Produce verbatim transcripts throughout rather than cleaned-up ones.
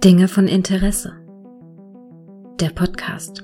Dinge von Interesse. Der Podcast.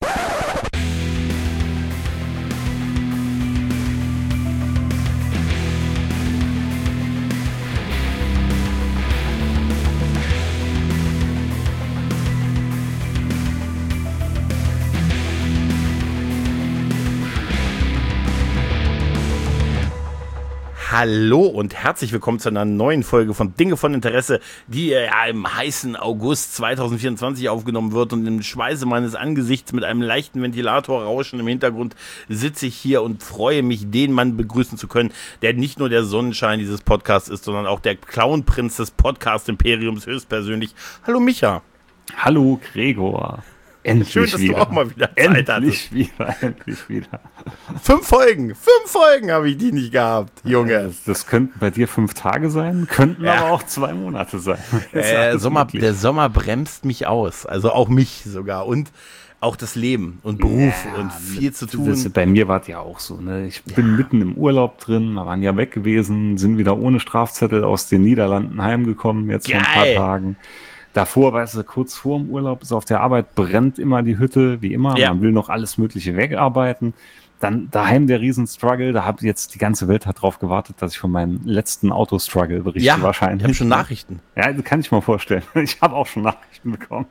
Hallo und herzlich willkommen zu einer neuen Folge von Dinge von Interesse, die ja im heißen August zwanzig vierundzwanzig aufgenommen wird, und im Schweiße meines Angesichts mit einem leichten Ventilatorrauschen im Hintergrund sitze ich hier und freue mich, den Mann begrüßen zu können, der nicht nur der Sonnenschein dieses Podcasts ist, sondern auch der Clownprinz des Podcast-Imperiums höchstpersönlich. Hallo Micha. Hallo Gregor. Endlich Schön, dass wieder. du auch mal wieder Zeit endlich hattest. wieder, endlich wieder. Fünf Folgen, fünf Folgen habe ich die nicht gehabt, Junge. Das, das könnten bei dir fünf Tage sein, könnten Ja. aber auch zwei Monate sein. Das ist Äh, alles Sommer, möglich. der Sommer bremst mich aus, also auch mich sogar, und auch das Leben und Beruf Ja, und viel zu das, tun. bei mir war es ja auch so. Ne? Ich bin mitten im Urlaub drin, wir waren ja weg gewesen, sind wieder ohne Strafzettel aus den Niederlanden heimgekommen, jetzt vor ein paar Geil. Tagen. Davor, weißt du, kurz vor dem Urlaub ist auf der Arbeit, brennt immer die Hütte, wie immer. Ja. Man will noch alles Mögliche wegarbeiten. Dann daheim der Riesen-Struggle. Da hat jetzt die ganze Welt hat drauf gewartet, dass ich von meinem letzten Auto-Struggle berichte, Ja, wahrscheinlich. ich habe schon Nachrichten. Ja, das kann ich mir vorstellen. Ich habe auch schon Nachrichten bekommen.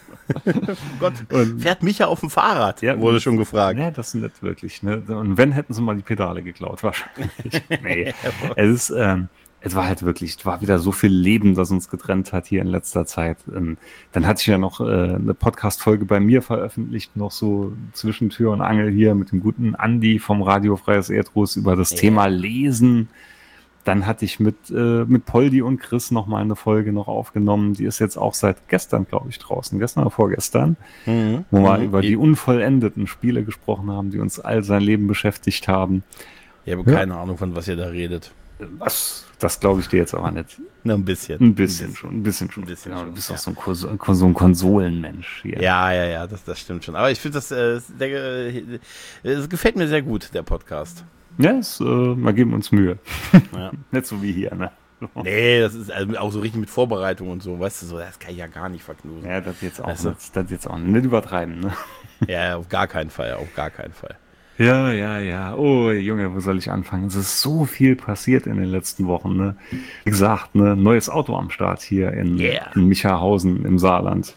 Gott, Und- fährt Micha auf dem Fahrrad? Ja, wurde schon gefragt. Ja, das ist nicht wirklich. Ne? Und wenn, hätten sie mal die Pedale geklaut, wahrscheinlich. Nee, es ist, ähm, es war halt wirklich, es war wieder so viel Leben, das uns getrennt hat hier in letzter Zeit. Ähm, dann hatte ich ja noch äh, eine Podcast-Folge bei mir veröffentlicht, noch so zwischen Tür und Angel hier mit dem guten Andi vom Radio Freies Erdruss über das Ja. Thema Lesen. Dann hatte ich mit, äh, mit Poldi und Chris noch mal eine Folge noch aufgenommen. Die ist jetzt auch seit gestern, glaube ich, draußen. Gestern oder vorgestern. Mhm. Wo wir Mhm. über die unvollendeten Spiele gesprochen haben, die uns all sein Leben beschäftigt haben. Ich habe keine Ahnung, von was ihr da redet. Was? Das glaube ich dir jetzt aber nicht. Na, ein bisschen. Ein bisschen schon, ein bisschen schon. Ein bisschen Genau, schon, du bist ja. doch so ein, Kons- so ein Konsolenmensch hier. Ja, ja, ja, das, das stimmt schon. Aber ich finde, das, äh, der, äh, es gefällt mir sehr gut, der Podcast. Ja, es, äh, wir geben uns Mühe. Ja. Nicht so wie hier, ne? Nee, das ist also auch so richtig mit Vorbereitung und so, weißt du, so, das kann ich ja gar nicht verknusen. Ja, das jetzt auch Weißt du? nicht, das jetzt auch nicht übertreiben, ne? Ja, auf gar keinen Fall, auf gar keinen Fall. Ja, ja, ja. Oh, Junge, wo soll ich anfangen? Es ist so viel passiert in den letzten Wochen, ne? Wie gesagt, ne, neues Auto am Start hier in, Yeah. in Michahausen im Saarland.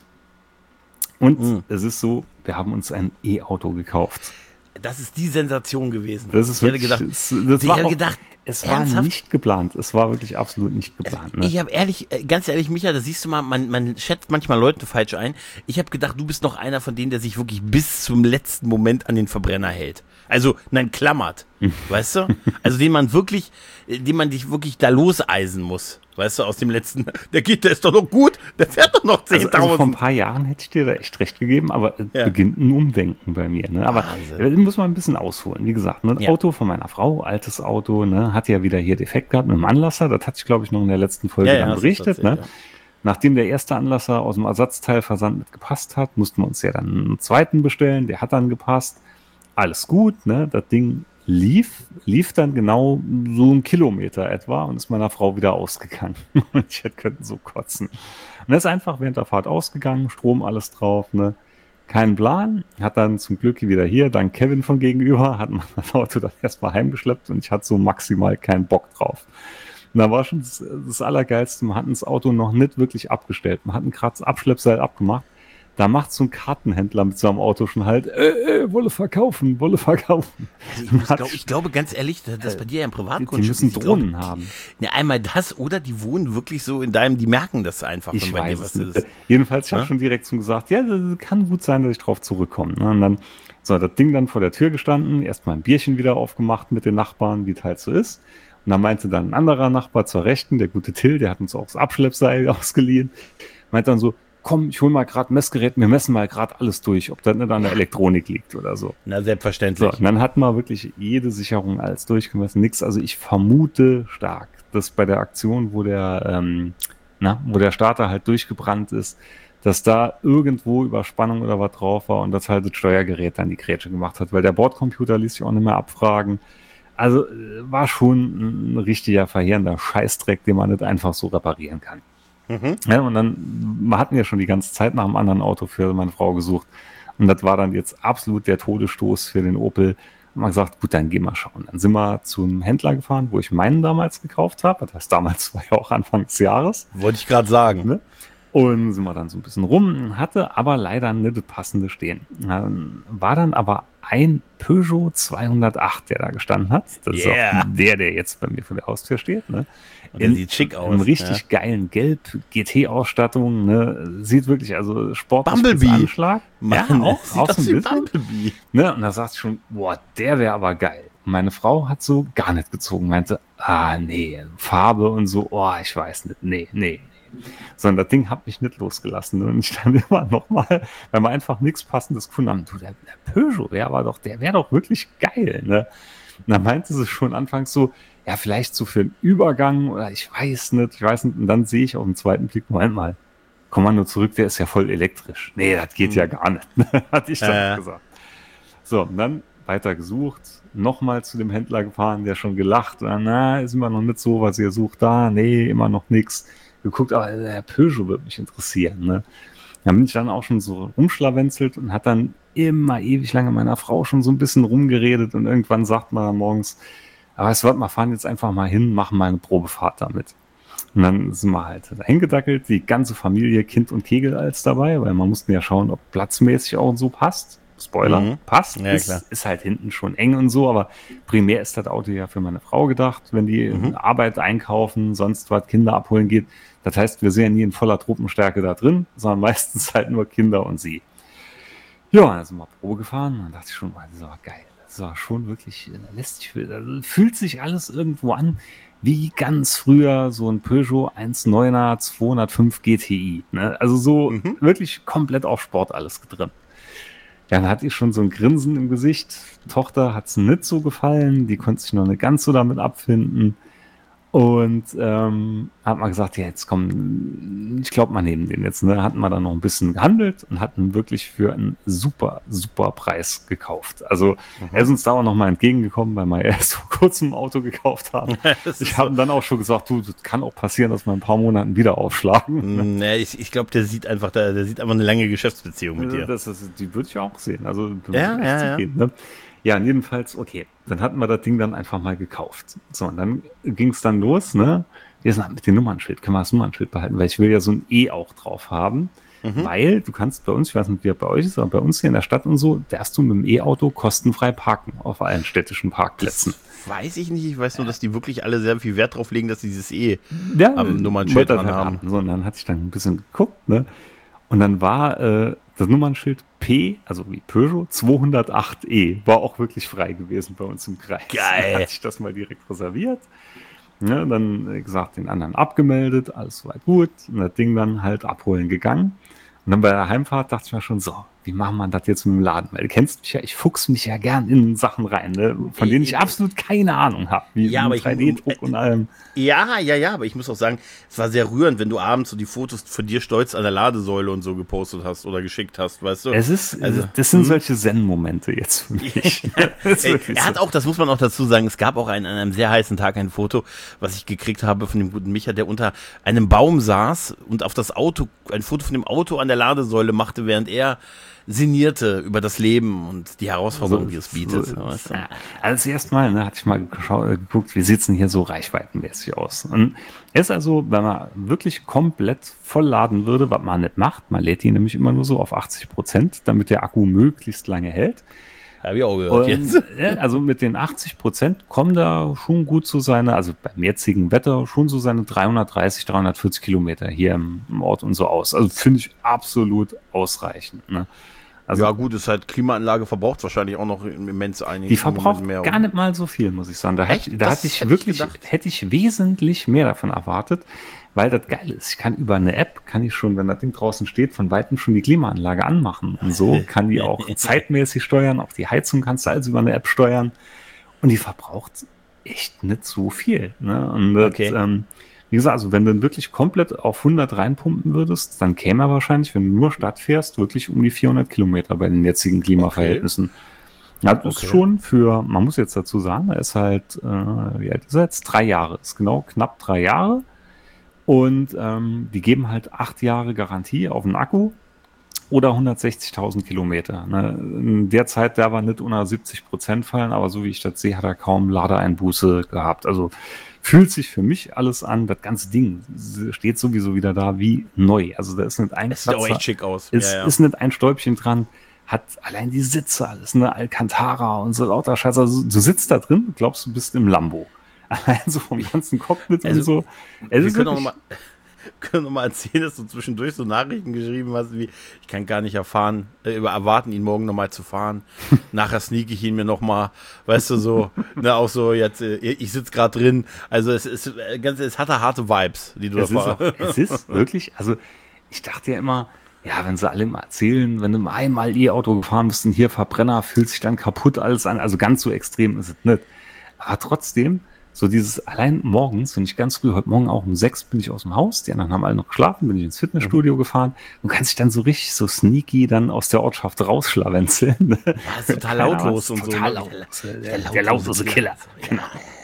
Und Mhm. es ist so, wir haben uns ein E-Auto gekauft. Das ist die Sensation gewesen. Das ist ich hätte wirklich, gedacht, es, das ich war hätte auch, gedacht, es war ernsthaft? nicht geplant. Es war wirklich absolut nicht geplant. Ne? Ich habe ehrlich, äh, ganz ehrlich, Micha, da siehst du mal, man, man schätzt manchmal Leute falsch ein. Ich habe gedacht, du bist noch einer von denen, der sich wirklich bis zum letzten Moment an den Verbrenner hält. Also, nein, klammert. Weißt du? Also, den man wirklich, äh, den man dich wirklich da loseisen muss. Weißt du, aus dem letzten, der geht, der ist doch noch gut, der fährt doch noch Also, also vor ein zehntausend. paar Jahren hätte ich dir da echt recht gegeben, aber es Ja. beginnt ein Umdenken bei mir. Ne? Aber Wahnsinn. da muss man ein bisschen ausholen. Wie gesagt, ne? ein Ja. Auto von meiner Frau, altes Auto, ne? hat ja wieder hier Defekt gehabt mit dem Anlasser. Das hatte ich, glaube ich, noch in der letzten Folge Ja, ja, dann hast du berichtet. erzählt, Ne? ja. Nachdem der erste Anlasser aus dem Ersatzteilversand mit gepasst hat, mussten wir uns ja dann einen zweiten bestellen. Der hat dann gepasst. Alles gut, ne? Das Ding lief, lief dann genau so einen Kilometer etwa und ist meiner Frau wieder ausgegangen. Und ich hätte können so kotzen. Und er ist einfach während der Fahrt ausgegangen, Strom, alles drauf, ne? Kein Plan. Hat dann zum Glück wieder hier, dank Kevin von gegenüber, hat man das Auto dann erstmal heimgeschleppt und ich hatte so maximal keinen Bock drauf. Und da war schon das, das Allergeilste, man hat das Auto noch nicht wirklich abgestellt. Man hat ein Kratz Abschleppseil abgemacht. Da macht so ein Kartenhändler mit seinem Auto schon halt, äh, äh, wolle verkaufen, wolle verkaufen. Also ich, muss glaub, ich glaube ganz ehrlich, dass das bei dir ja im Die Privatgrundstück müssen ist. Ich glaube, Drohnen haben. Ne, einmal das oder die wohnen wirklich so in deinem, die merken das einfach, Ich wenn bei dir weiß was es nicht. ist. Jedenfalls, ich habe Ja? schon direkt zum gesagt, ja, das kann gut sein, dass ich drauf zurückkomme. Ne? Und dann, so, das Ding dann vor der Tür gestanden, erstmal ein Bierchen wieder aufgemacht mit den Nachbarn, wie es halt so ist. Und dann meinte dann ein anderer Nachbar zur Rechten, der gute Till, der hat uns auch das Abschleppseil ausgeliehen, meinte dann so, komm, ich hol mal gerade ein Messgerät, wir messen mal gerade alles durch, ob das nicht an der Elektronik liegt oder so. Na, selbstverständlich. So, und dann hat man wirklich jede Sicherung alles durchgemessen, nix. Also ich vermute stark, dass bei der Aktion, wo der, ähm, na, wo der Starter halt durchgebrannt ist, dass da irgendwo Überspannung oder was drauf war und das halt das Steuergerät dann die Grätsche gemacht hat, weil der Bordcomputer ließ sich auch nicht mehr abfragen. Also äh, war schon ein richtiger verheerender Scheißdreck, den man nicht einfach so reparieren kann. Mhm. Ja, und dann, wir hatten ja schon die ganze Zeit nach einem anderen Auto für meine Frau gesucht. Und das war dann jetzt absolut der Todesstoß für den Opel. Und man gesagt, gut, dann gehen wir schauen. Dann sind wir zum Händler gefahren, wo ich meinen damals gekauft habe. Das heißt, damals war ja auch Anfang des Jahres. Wollte ich gerade sagen. Ne? Und sind wir dann so ein bisschen rum, hatte aber leider nicht das passende stehen. Dann war dann aber ein Peugeot zweihundertacht, der da gestanden hat. Das Yeah. ist auch der, der jetzt bei mir vor der Haustür steht. Ne? Und der sieht schick aus. In richtig ja. geilen Gelb, G T-Ausstattung. Ne? Sieht wirklich, also sportlich bis Bumblebee. Anschlag. Mann, ja, auch, sieht auch aus so ein wie bisschen. Bumblebee. Ne? Und da sagst du schon, boah, der wäre aber geil. Und meine Frau hat so gar nicht gezogen, meinte, ah, nee, Farbe und so, oh, ich weiß nicht, nee, nee. Sondern das Ding hat mich nicht losgelassen. Und ich dann immer noch mal, weil wir einfach nichts Passendes gefunden haben. Du, der, der Peugeot, der war doch, der wäre doch wirklich geil. Ne? Und dann meinte sie schon anfangs so, ja, vielleicht so für einen Übergang oder ich weiß nicht, ich weiß nicht. Und dann sehe ich auf den zweiten Blick, Moment mal, komm mal nur zurück, der ist ja voll elektrisch. Nee, das geht hm. ja gar nicht, hatte ich dann äh. gesagt. So, und dann weiter gesucht, nochmal zu dem Händler gefahren, der schon gelacht, na, ist immer noch nicht so, was ihr sucht da, nee, immer noch nichts. Geguckt, aber der Peugeot würde mich interessieren. Ne? Da bin ich dann auch schon so rumschlawenzelt und hat dann immer ewig lange meiner Frau schon so ein bisschen rumgeredet und irgendwann sagt man dann morgens, aber weißt du was, wir fahren jetzt einfach mal hin, machen mal eine Probefahrt damit. Und dann sind wir halt dahin gedackelt, die ganze Familie, Kind und Kegel als dabei, weil man musste ja schauen, ob platzmäßig auch und so passt. Spoiler, mhm. passt, ja, ist, klar. ist halt hinten schon eng und so, aber primär ist das Auto ja für meine Frau gedacht, wenn die mhm. Arbeit einkaufen, sonst was, Kinder abholen geht. Das heißt, wir sind ja nie in voller Truppenstärke da drin, sondern meistens halt nur Kinder und sie. Ja, dann sind wir Probe gefahren und dann dachte ich schon, das war geil. Das war schon wirklich lästig. Also fühlt sich alles irgendwo an wie ganz früher so ein Peugeot eins Komma neuner zweihundertfünf G T I. Ne? Also so mhm. wirklich komplett auf Sport alles drin. Ja, dann hatte ich schon so ein Grinsen im Gesicht. Tochter hat es nicht so gefallen, die konnte sich noch nicht ganz so damit abfinden. Und ähm, hat mal gesagt, ja, jetzt komm, ich glaube mal neben den jetzt. Ne? Hatten wir dann noch ein bisschen gehandelt und hatten wirklich für einen super, super Preis gekauft. Also mhm. er ist uns da auch noch mal entgegengekommen, weil wir erst vor kurzem ein Auto gekauft haben. Ich habe dann auch schon gesagt, du, das kann auch passieren, dass wir in ein paar Monaten wieder aufschlagen. Ne, ich ich glaube, der sieht einfach, der, der sieht einfach eine lange Geschäftsbeziehung mit dir. Das ist, die würde ich auch sehen. Also ja, ja, ja. Gehen, ne? Ja, jedenfalls, okay, dann hatten wir das Ding dann einfach mal gekauft. So, und dann ging es dann los, ne? Wir sind mit dem Nummernschild, können wir das Nummernschild behalten, weil ich will ja so ein E auch drauf haben, mhm. weil du kannst bei uns, ich weiß nicht, wie das bei euch ist, aber bei uns hier in der Stadt und so, darfst du mit dem E-Auto kostenfrei parken auf allen städtischen Parkplätzen. Das weiß ich nicht, ich weiß nur, dass die wirklich alle sehr viel Wert drauf legen, dass sie dieses E ja, am Nummernschild dran haben. haben. So, und dann hatte ich dann ein bisschen geguckt, ne? Und dann war äh, das Nummernschild P, also wie Peugeot, zweihundertacht E, war auch wirklich frei gewesen bei uns im Kreis. Geil. Dann hatte ich das mal direkt reserviert. Ja, dann äh, gesagt, den anderen abgemeldet, alles soweit gut. Und das Ding dann halt abholen gegangen. Und dann bei der Heimfahrt dachte ich mir schon, so, wie machen wir das jetzt mit dem Laden? Weil du kennst mich ja, ich fuchs mich ja gern in Sachen rein, ne? Von denen ich absolut keine Ahnung habe. Wie ja, aber drei D-Druck ich, und allem. Ja, ja, ja, aber ich muss auch sagen, es war sehr rührend, wenn du abends so die Fotos von dir stolz an der Ladesäule und so gepostet hast oder geschickt hast, weißt du? Es ist, also, das sind solche Zen-Momente jetzt für mich. Ey, er hat auch, das muss man auch dazu sagen, es gab auch einen, an einem sehr heißen Tag ein Foto, was ich gekriegt habe von dem guten Micha, der unter einem Baum saß und auf das Auto, ein Foto von dem Auto an der Ladesäule machte, während er sinnierte über das Leben und die Herausforderungen, so, die es bietet. So, weißt du? Ja, also erstmal ne, hatte ich mal geschaut, geguckt, wie sieht es denn hier so reichweitenmäßig aus. Und es ist also, wenn man wirklich komplett voll laden würde, was man nicht macht, man lädt die nämlich immer nur so auf achtzig Prozent, damit der Akku möglichst lange hält. Habe ich auch gehört. Und, jetzt. Also mit den achtzig Prozent kommen da schon gut zu seine, also beim jetzigen Wetter schon so seine dreihundertdreißig, dreihundertvierzig Kilometer hier im, im Ort und so aus. Also finde ich absolut ausreichend. Ne? Also, ja gut, ist halt Klimaanlage verbraucht wahrscheinlich auch noch immens einiges. Die verbraucht mehr, gar nicht mal so viel, muss ich sagen. Da, hätte, da hatte ich wirklich, hätte ich, hätte ich wesentlich mehr davon erwartet, weil das geil ist. Ich kann über eine App, kann ich schon, wenn das Ding draußen steht, von Weitem schon die Klimaanlage anmachen. Und so kann die auch zeitmäßig steuern. Auch die Heizung kannst du also über eine App steuern. Und die verbraucht echt nicht so viel. Ne? Und das, okay. ähm, wie gesagt, also wenn du dann wirklich komplett auf hundert reinpumpen würdest, dann käme er wahrscheinlich, wenn du nur Stadt fährst, wirklich um die vierhundert Kilometer bei den jetzigen Klimaverhältnissen. Okay. Ja, das okay. ist schon für, man muss jetzt dazu sagen, er ist halt, äh, wie alt ist er jetzt? Drei Jahre, ist genau knapp drei Jahre. Und ähm, die geben halt acht Jahre Garantie auf den Akku oder hundertsechzigtausend Kilometer. Ne? In der Zeit darf er nicht unter siebzig Prozent fallen, aber so wie ich das sehe, hat er kaum Ladeeinbuße gehabt. Also fühlt sich für mich alles an. Das ganze Ding steht sowieso wieder da wie neu. Also da ist nicht ein Es sieht auch echt schick aus. Ist, ja, ja. ist nicht ein Stäubchen dran. Hat allein die Sitze, alles eine Alcantara und so lauter Scheiße. Also du sitzt da drin, glaubst du bist im Lambo. Allein so vom ganzen Cockpit also, und so. Es wir ist können auch noch mal, können noch mal erzählen, dass du zwischendurch so Nachrichten geschrieben hast, wie ich kann gar nicht erfahren, äh, über erwarten, ihn morgen noch mal zu fahren. Nachher sneak ich ihn mir noch mal, weißt du, so, ne, auch so jetzt, äh, ich sitze gerade drin. Also es ist äh, ganz, es hat harte Vibes, die du es da ist, auch, es ist wirklich, also ich dachte ja immer, ja, wenn sie alle mal erzählen, wenn du mal einmal E-Auto gefahren bist und hier Verbrenner, fühlt sich dann kaputt alles an. Also ganz so extrem ist es nicht. Aber trotzdem, so dieses, allein morgens, wenn ich ganz früh, heute Morgen auch um sechs bin ich aus dem Haus, die anderen haben alle noch geschlafen, bin ich ins Fitnessstudio mhm. gefahren und kann sich dann so richtig so sneaky dann aus der Ortschaft rausschlawenzeln. Ja, ist total lautlos und total so. Lautlos, der, der, der lautlose Killer. Genau.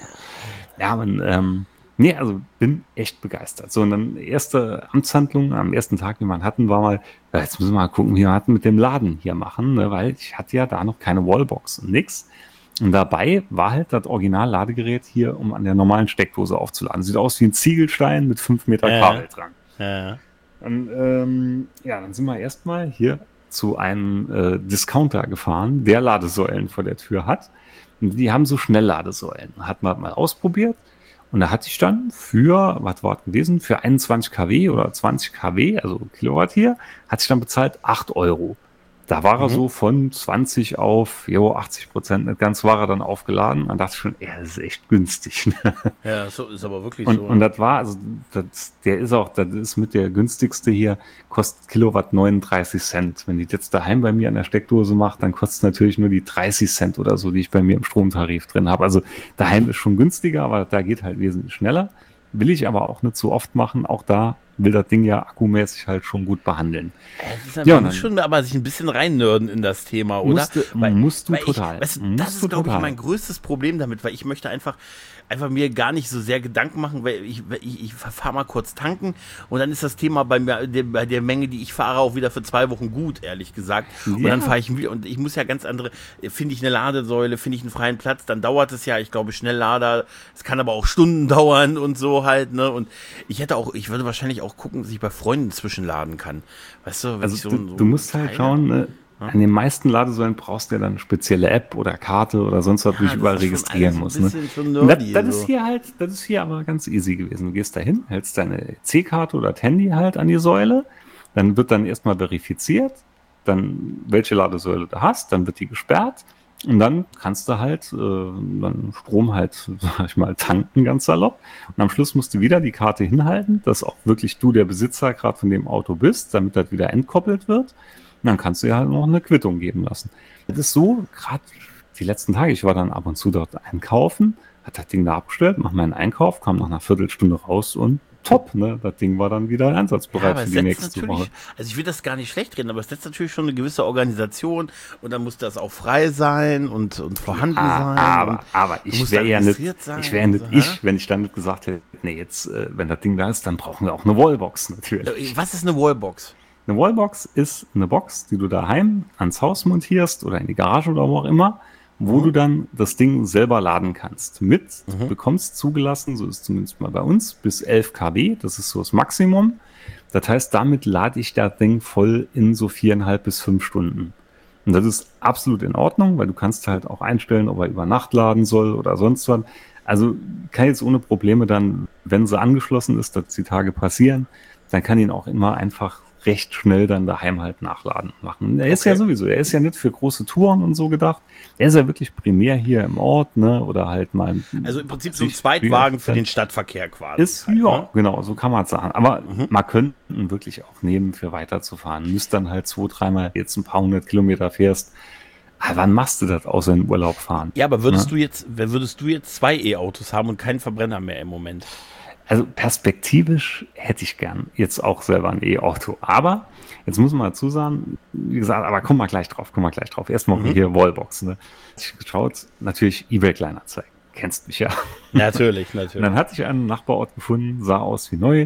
Ja, man, ähm, nee, also bin echt begeistert. So, und dann erste Amtshandlung am ersten Tag, die wir hatten, war mal, ja, jetzt müssen wir mal gucken, wie wir hatten mit dem Laden hier machen, ne, weil ich hatte ja da noch keine Wallbox und nix. Und dabei war halt das Original-Ladegerät hier, um an der normalen Steckdose aufzuladen. Sieht aus wie ein Ziegelstein mit fünf Meter ja, Kabel dran. Ja. Und, ähm, ja, dann sind wir erstmal hier zu einem äh, Discounter gefahren, der Ladesäulen vor der Tür hat. Und die haben so Schnellladesäulen. Hat man mal ausprobiert. Und da hatte ich dann für, was war das gewesen, für einundzwanzig Kilowatt oder zwanzig Kilowatt, also Kilowatt hier, hatte ich dann bezahlt acht Euro. Da war er mhm. so von zwanzig auf jo, achtzig Prozent, nicht ganz, war er dann aufgeladen. Und dachte ich schon, ja, das ist echt günstig. Ja, so ist aber wirklich und, so. Und das war, also das, der ist auch, das ist mit der günstigste hier, kostet Kilowatt neununddreißig Cent. Wenn ich jetzt daheim bei mir an der Steckdose mache, dann kostet es natürlich nur die dreißig Cent oder so, die ich bei mir im Stromtarif drin habe. Also daheim ist schon günstiger, aber da geht halt wesentlich schneller. Will ich aber auch nicht so oft machen. Auch da will das Ding ja akkumäßig halt schon gut behandeln. Ja, ja, man muss schon aber sich ein bisschen reinnörden in das Thema, oder? Musste, weil, musst du weil total. Ich, weißt, musst das ist, glaube ich, mein größtes Problem damit, weil ich möchte einfach, einfach mir gar nicht so sehr Gedanken machen, weil ich, ich, ich fahre mal kurz tanken und dann ist das Thema bei, mir, der, bei der Menge, die ich fahre, auch wieder für zwei Wochen gut, ehrlich gesagt. Und ja. dann fahre ich wieder und ich muss ja ganz andere, finde ich eine Ladesäule, finde ich einen freien Platz, dann dauert es ja, ich glaube, Schnelllader, es kann aber auch Stunden dauern und so halt, ne? Und ich hätte auch, ich würde wahrscheinlich auch gucken, dass ich bei Freunden zwischenladen kann. Weißt du, wenn also ich so, du, so du musst halt schauen, ne? Ja. An den meisten Ladesäulen brauchst du ja dann eine spezielle App oder Karte oder sonst was, ja, wo ich überall registrieren muss. Ne? Nerdy, das, das so. ist hier halt, das ist hier aber ganz easy gewesen. Du gehst da hin, hältst deine C-Karte oder Handy halt an die Säule, dann wird dann erstmal verifiziert, dann welche Ladesäule du hast, dann wird die gesperrt und dann kannst du halt äh, dann Strom halt, sag ich mal, tanken, ganz salopp. Und am Schluss musst du wieder die Karte hinhalten, dass auch wirklich du der Besitzer gerade von dem Auto bist, damit das wieder entkoppelt wird. Und dann kannst du ja halt noch eine Quittung geben lassen. Das ist so, gerade die letzten Tage, ich war dann ab und zu dort einkaufen, hat das Ding da abgestellt, mach meinen Einkauf, kam nach einer Viertelstunde raus und top, ne? Das Ding war dann wieder einsatzbereit ja, für die nächste Woche. Also ich will das gar nicht schlecht reden, aber es setzt natürlich schon eine gewisse Organisation und dann muss das auch frei sein und, und vorhanden ja, sein. Aber, aber ich wäre ja nicht, sein, ich wäre nicht so, ich, wenn ich dann nicht gesagt hätte, nee, jetzt, äh, wenn das Ding da ist, dann brauchen wir auch eine Wallbox natürlich. Was ist eine Wallbox? Eine Wallbox ist eine Box, die du daheim ans Haus montierst oder in die Garage oder wo auch immer, wo mhm. du dann das Ding selber laden kannst. Mit, mhm. du bekommst zugelassen, so ist zumindest mal bei uns, bis elf Kilowatt, das ist so das Maximum. Das heißt, damit lade ich das Ding voll in so viereinhalb bis fünf Stunden. Und das ist absolut in Ordnung, weil du kannst halt auch einstellen, ob er über Nacht laden soll oder sonst was. Also kann jetzt ohne Probleme dann, wenn sie angeschlossen ist, dass die Tage passieren, dann kann ihn auch immer einfach recht schnell dann daheim halt nachladen machen. Er ist okay. ja sowieso, er ist ja nicht für große Touren und so gedacht. Er ist ja wirklich primär hier im Ort, ne, oder halt mal. Also im Prinzip so ein Zweitwagen für den Stadtverkehr quasi. Ist, halt, ja, ne? Genau, so kann man es sagen. Aber mhm. man könnte ihn wirklich auch nehmen, für weiterzufahren. Müsst dann halt zwei, dreimal jetzt ein paar hundert Kilometer fährst. Aber wann machst du das außer in Urlaub fahren? Ja, aber würdest ja? du jetzt, würdest du jetzt zwei E-Autos haben und keinen Verbrenner mehr im Moment? Also perspektivisch hätte ich gern jetzt auch selber ein E-Auto. Aber jetzt muss man dazu sagen, wie gesagt, aber komm mal gleich drauf, komm mal gleich drauf. Erstmal mhm. hier Wallbox. Ne? Ich geschaut, natürlich eBay Kleinanzeigen. Kennst mich ja. Natürlich, natürlich. Und dann hatte ich einen Nachbarort gefunden, sah aus wie neu.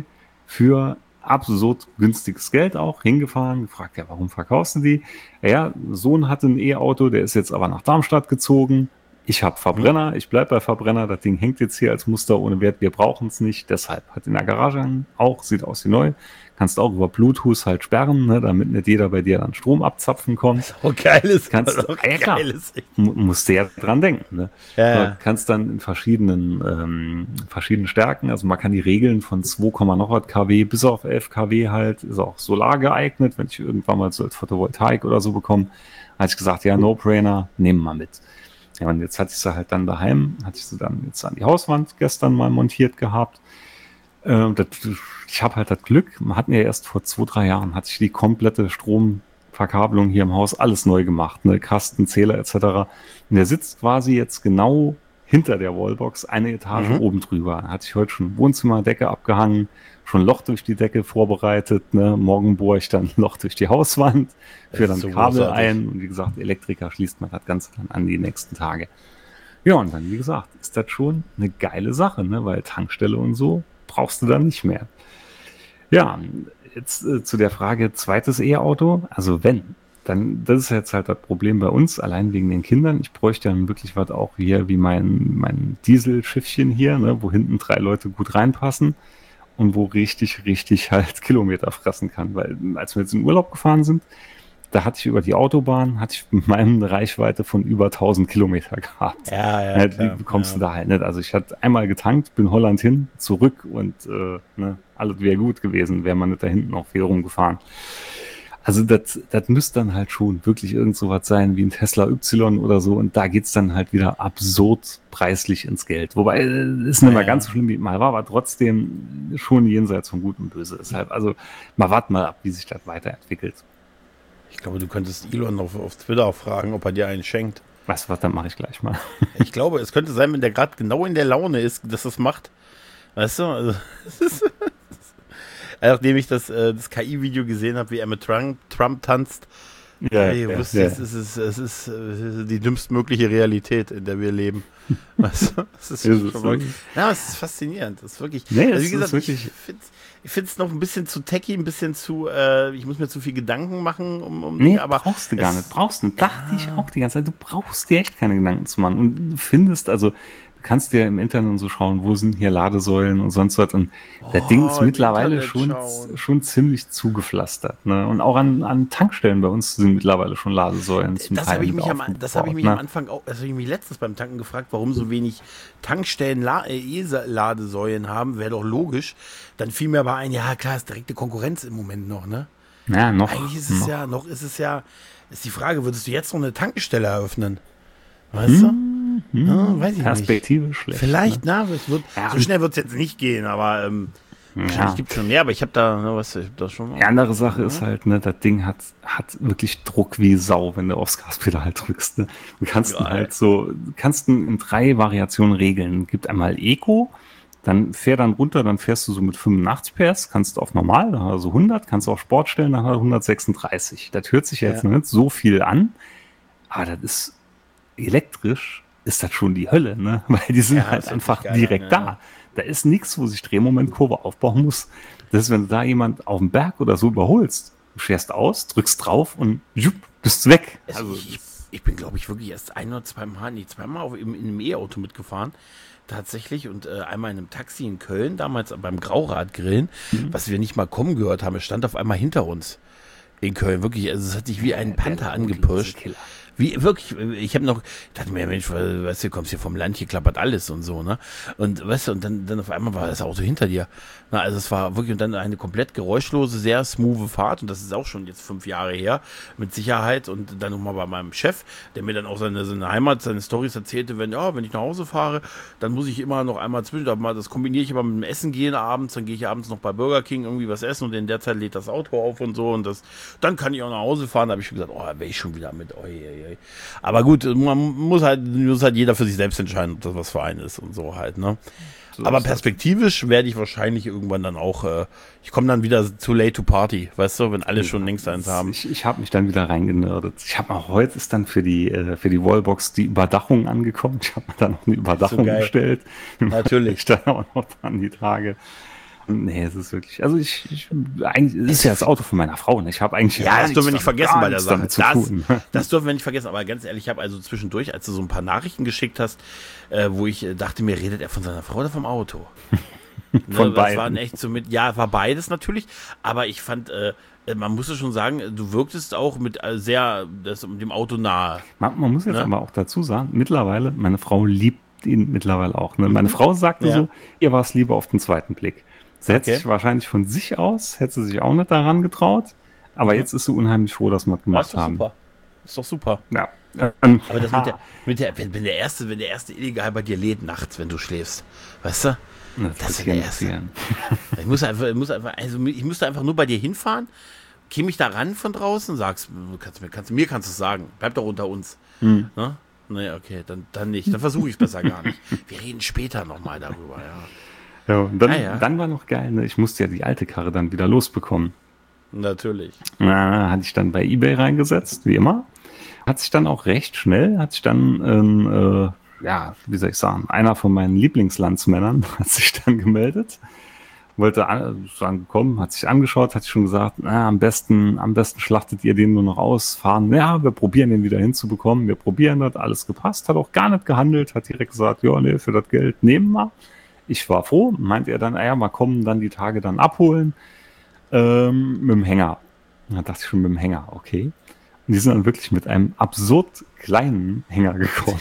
für absurd günstiges Geld auch hingefahren, gefragt, ja, warum verkaufst du die? Ja, Sohn hatte ein E-Auto, der ist jetzt aber nach Darmstadt gezogen. Ich habe Verbrenner, ich bleibe bei Verbrenner, das Ding hängt jetzt hier als Muster ohne Wert, wir brauchen es nicht, deshalb hat in der Garage an, auch, sieht aus wie neu, kannst auch über Bluetooth halt sperren, ne, damit nicht jeder bei dir dann Strom abzapfen kommt. Oh, geiles, kannst, oh, ja, klar, geiles. mu- musst du ja dran denken. Ne? Ja. Du kannst dann in verschiedenen, ähm, verschiedenen Stärken, also man kann die Regeln von zwei, noch was kW bis auf elf kW halt, ist auch Solar geeignet, wenn ich irgendwann mal so als Photovoltaik oder so bekomme, hatte ich gesagt, ja, No-Brainer, nehmen wir mit. Ja, und jetzt hatte ich sie halt dann daheim, hatte ich sie dann jetzt an die Hauswand gestern mal montiert gehabt. Ähm, das, ich habe halt das Glück, man hat mir erst vor zwei, drei Jahren, hatte ich die komplette Stromverkabelung hier im Haus, alles neu gemacht, ne, Kasten, Zähler et cetera. Und der sitzt quasi jetzt genau hinter der Wallbox, eine Etage mhm. oben drüber. Da hatte ich heute schon Wohnzimmerdecke abgehangen, schon ein Loch durch die Decke vorbereitet. Ne? Morgen bohre ich dann ein Loch durch die Hauswand, führe dann so Kabel großartig ein. Und wie gesagt, Elektriker schließt man das Ganze dann an die nächsten Tage. Ja, und dann, wie gesagt, ist das schon eine geile Sache, ne? Weil Tankstelle und so brauchst du dann nicht mehr. Ja, jetzt äh, zu der Frage, zweites E-Auto. Also wenn, dann, das ist jetzt halt das Problem bei uns, allein wegen den Kindern. Ich bräuchte dann wirklich was auch hier wie mein, mein Dieselschiffchen hier, ne? Wo hinten drei Leute gut reinpassen. Und wo richtig, richtig halt Kilometer fressen kann. Weil als wir jetzt in Urlaub gefahren sind, da hatte ich über die Autobahn, hatte ich mit meinem eine Reichweite von über tausend Kilometer gehabt. Ja, ja, ja, klar. Die bekommst ja. du da halt nicht. Also ich hatte einmal getankt, bin Holland hin, zurück und äh, ne, alles wäre gut gewesen, wäre man nicht da hinten auch viel rumgefahren. Also das, das müsste dann halt schon wirklich irgend so was sein wie ein Tesla Y oder so und da geht's dann halt wieder absurd preislich ins Geld. Wobei, es ist nicht mehr ja. ganz so schlimm wie mal war, aber trotzdem schon jenseits von Gut und Böse. Deshalb, also mal warten mal ab, wie sich das weiterentwickelt. Ich glaube, du könntest Elon auf, auf Twitter auch fragen, ob er dir einen schenkt. Weißt du was, dann mache ich gleich mal. Ich glaube, es könnte sein, wenn der gerade genau in der Laune ist, dass das macht. Weißt du, also es ist nachdem ich das, äh, das K I-Video gesehen habe, wie er mit Trump, Trump tanzt, Ja, hey, ja, wusst, ja. Es, ist, es, ist, es ist äh, die dümmstmögliche Realität, in der wir leben. Weißt du? Es ist, Ist es schon so? wirklich, ja, es ist faszinierend. Das ist wirklich, Nee, also es wie ist gesagt, wirklich- ich finde es ich find's noch ein bisschen zu techy, ein bisschen zu, äh, ich muss mir zu viel Gedanken machen um, um Nee, Dinge, aber brauchst du gar es- nicht. Brauchst du nicht. Dachte ich auch die ganze Zeit. Du brauchst dir echt keine Gedanken zu machen. Und du findest, also, du kannst dir im Internet und so schauen, wo sind hier Ladesäulen und sonst was. Und das Oh, Ding ist im mittlerweile Internet schon, schauen. schon ziemlich zugepflastert. Ne? Und auch an, an Tankstellen bei uns sind mittlerweile schon Ladesäulen. zum Das Teil habe ich, mit mich am- das habe ich mich aufgebaut, am ne? Anfang auch, das habe ich mich letztens beim Tanken gefragt, warum so wenig Tankstellen La- äh, E-Ladesäulen haben, wäre doch logisch. Dann fiel mir aber ein, ja klar, ist direkte Konkurrenz im Moment noch, ne? Ja, noch. Eigentlich ist es noch. ja, noch ist es ja, ist die Frage, würdest du jetzt noch eine Tankstelle eröffnen? Weißt du? Hm, Ja, weiß ich nicht. Perspektive schlecht. Vielleicht, Ne? na, es wird, Ja. so schnell wird es jetzt nicht gehen, aber ähm, wahrscheinlich gibt es schon mehr, aber ich habe da, ne, was, ich hab da schon. Die andere Sache ist halt, ne, das Ding hat, hat wirklich Druck wie Sau, wenn du aufs Gaspedal drückst. Ne? Du kannst ihn Geil. halt so, du kannst ihn in drei Variationen regeln. Es gibt einmal Eco, dann fähr dann runter, dann fährst du so mit fünfundachtzig P S, kannst du auf normal, dann hat er so hundert, kannst du auf Sport stellen, dann hat er hundertsechsunddreißig. Das hört sich jetzt Ja. noch nicht so viel an, aber das ist elektrisch, ist das schon die Hölle, ne? Weil die sind Ja, halt ist einfach wirklich geil, direkt ja. da. Da ist nichts, wo sich Drehmomentkurve aufbauen muss. Das ist, wenn du da jemand auf dem Berg oder so überholst, du fährst aus, drückst drauf und jupp, bist weg. Also Also, ich, ich bin, glaube ich, wirklich erst ein oder zwei Mal, nee, zweimal auf, in, in einem E-Auto mitgefahren. Tatsächlich. Und äh, einmal in einem Taxi in Köln, damals beim Grauradgrillen, was wir nicht mal kommen gehört haben. Es stand auf einmal hinter uns in Köln. Wirklich, also es hat sich wie ein Panther angepirscht. Killer. Wie, wirklich, ich habe noch, dachte mir, Mensch, weil, weißt du, du kommst hier vom Land, hier klappert alles und so, ne? Und weißt du, und dann, dann auf einmal war das Auto hinter dir. Na, also es war wirklich, und dann eine komplett geräuschlose, sehr smooth Fahrt, und das ist auch schon jetzt fünf Jahre her, mit Sicherheit, und dann nochmal bei meinem Chef, der mir dann auch seine, seine Heimat, seine Storys erzählte, wenn, ja, wenn ich nach Hause fahre, dann muss ich immer noch einmal zwischen, das kombiniere ich immer mit dem Essen gehen abends, dann gehe ich abends noch bei Burger King irgendwie was essen, und in der Zeit lädt das Auto auf und so, und das, dann kann ich auch nach Hause fahren, da habe ich schon gesagt, oh, da wäre ich schon wieder mit, oi, oi, oi. Aber gut, man muss halt, muss halt jeder für sich selbst entscheiden, ob das was für einen ist und so halt, ne? So Aber ist das. perspektivisch werde ich wahrscheinlich irgendwann dann auch, äh, ich komme dann wieder too late to party, weißt du, wenn alle schon längst eins haben. Ich, ich habe mich dann wieder reingenördet. Ich habe auch heute ist dann für die äh, für die Wallbox die Überdachung angekommen. Ich habe mir dann noch eine Überdachung geil. bestellt. Natürlich. Ich dann auch noch an die Tage. Nee, es ist wirklich, also ich, ich eigentlich ist ja das Auto von meiner Frau, ne? Ich habe eigentlich ja, das dürfen wir nicht vergessen bei der Sache. Zu Das, tun. das dürfen wir nicht vergessen, aber ganz ehrlich, ich habe also zwischendurch, als du so ein paar Nachrichten geschickt hast, äh, wo ich äh, dachte, mir redet er von seiner Frau oder vom Auto? Von ne, beiden. Das waren echt so mit, ja, war beides natürlich, aber ich fand, äh, man musste schon sagen, du wirktest auch mit äh, sehr, das, mit dem Auto nahe. Man, man muss jetzt Ne? aber auch dazu sagen, mittlerweile, meine Frau liebt ihn mittlerweile auch. Ne? Meine Frau sagte Ja. so, ihr war es lieber auf den zweiten Blick. Sie hätte Okay. sich wahrscheinlich von sich aus, hätte sie sich auch nicht daran getraut, aber Mhm. jetzt ist sie unheimlich froh, dass wir es Das gemacht ist doch haben. super. Ist doch super. Ja. Ähm, Aber das mit der, mit der, wenn, wenn der erste, wenn der erste illegal bei dir lädt nachts, wenn du schläfst, weißt du? das Das wird ist hier der nicht erste. passieren. Ich muss einfach, ich muss einfach, also ich müsste einfach nur bei dir hinfahren, käme ich da ran von draußen, sagst, du kannst mir, kannst, mir kannst du es sagen, bleib doch unter uns. Hm. Ne? Nee, okay, dann, dann nicht. Dann versuche ich es besser gar nicht. Wir reden später nochmal darüber, ja. Ja, und dann, Ah, ja. dann war noch geil, ne? Ich musste ja die alte Karre dann wieder losbekommen. Natürlich. Na, hatte ich dann bei eBay reingesetzt, wie immer. Hat sich dann auch recht schnell, hat sich dann, ähm, äh, ja, wie soll ich sagen, einer von meinen Lieblingslandsmännern hat sich dann gemeldet, wollte an, sagen, komm, hat sich angeschaut, hat sich schon gesagt, na, am besten, am besten schlachtet ihr den nur noch aus, fahren, ja, wir probieren den wieder hinzubekommen, wir probieren das, alles gepasst, hat auch gar nicht gehandelt, hat direkt gesagt, ja, nee, für das Geld nehmen wir. Ich war froh, meinte er dann, ah ja, mal kommen, dann die Tage dann abholen, ähm, mit dem Hänger. Da dachte ich schon, mit dem Hänger, okay. Und die sind dann wirklich mit einem absurd kleinen Hänger gekommen,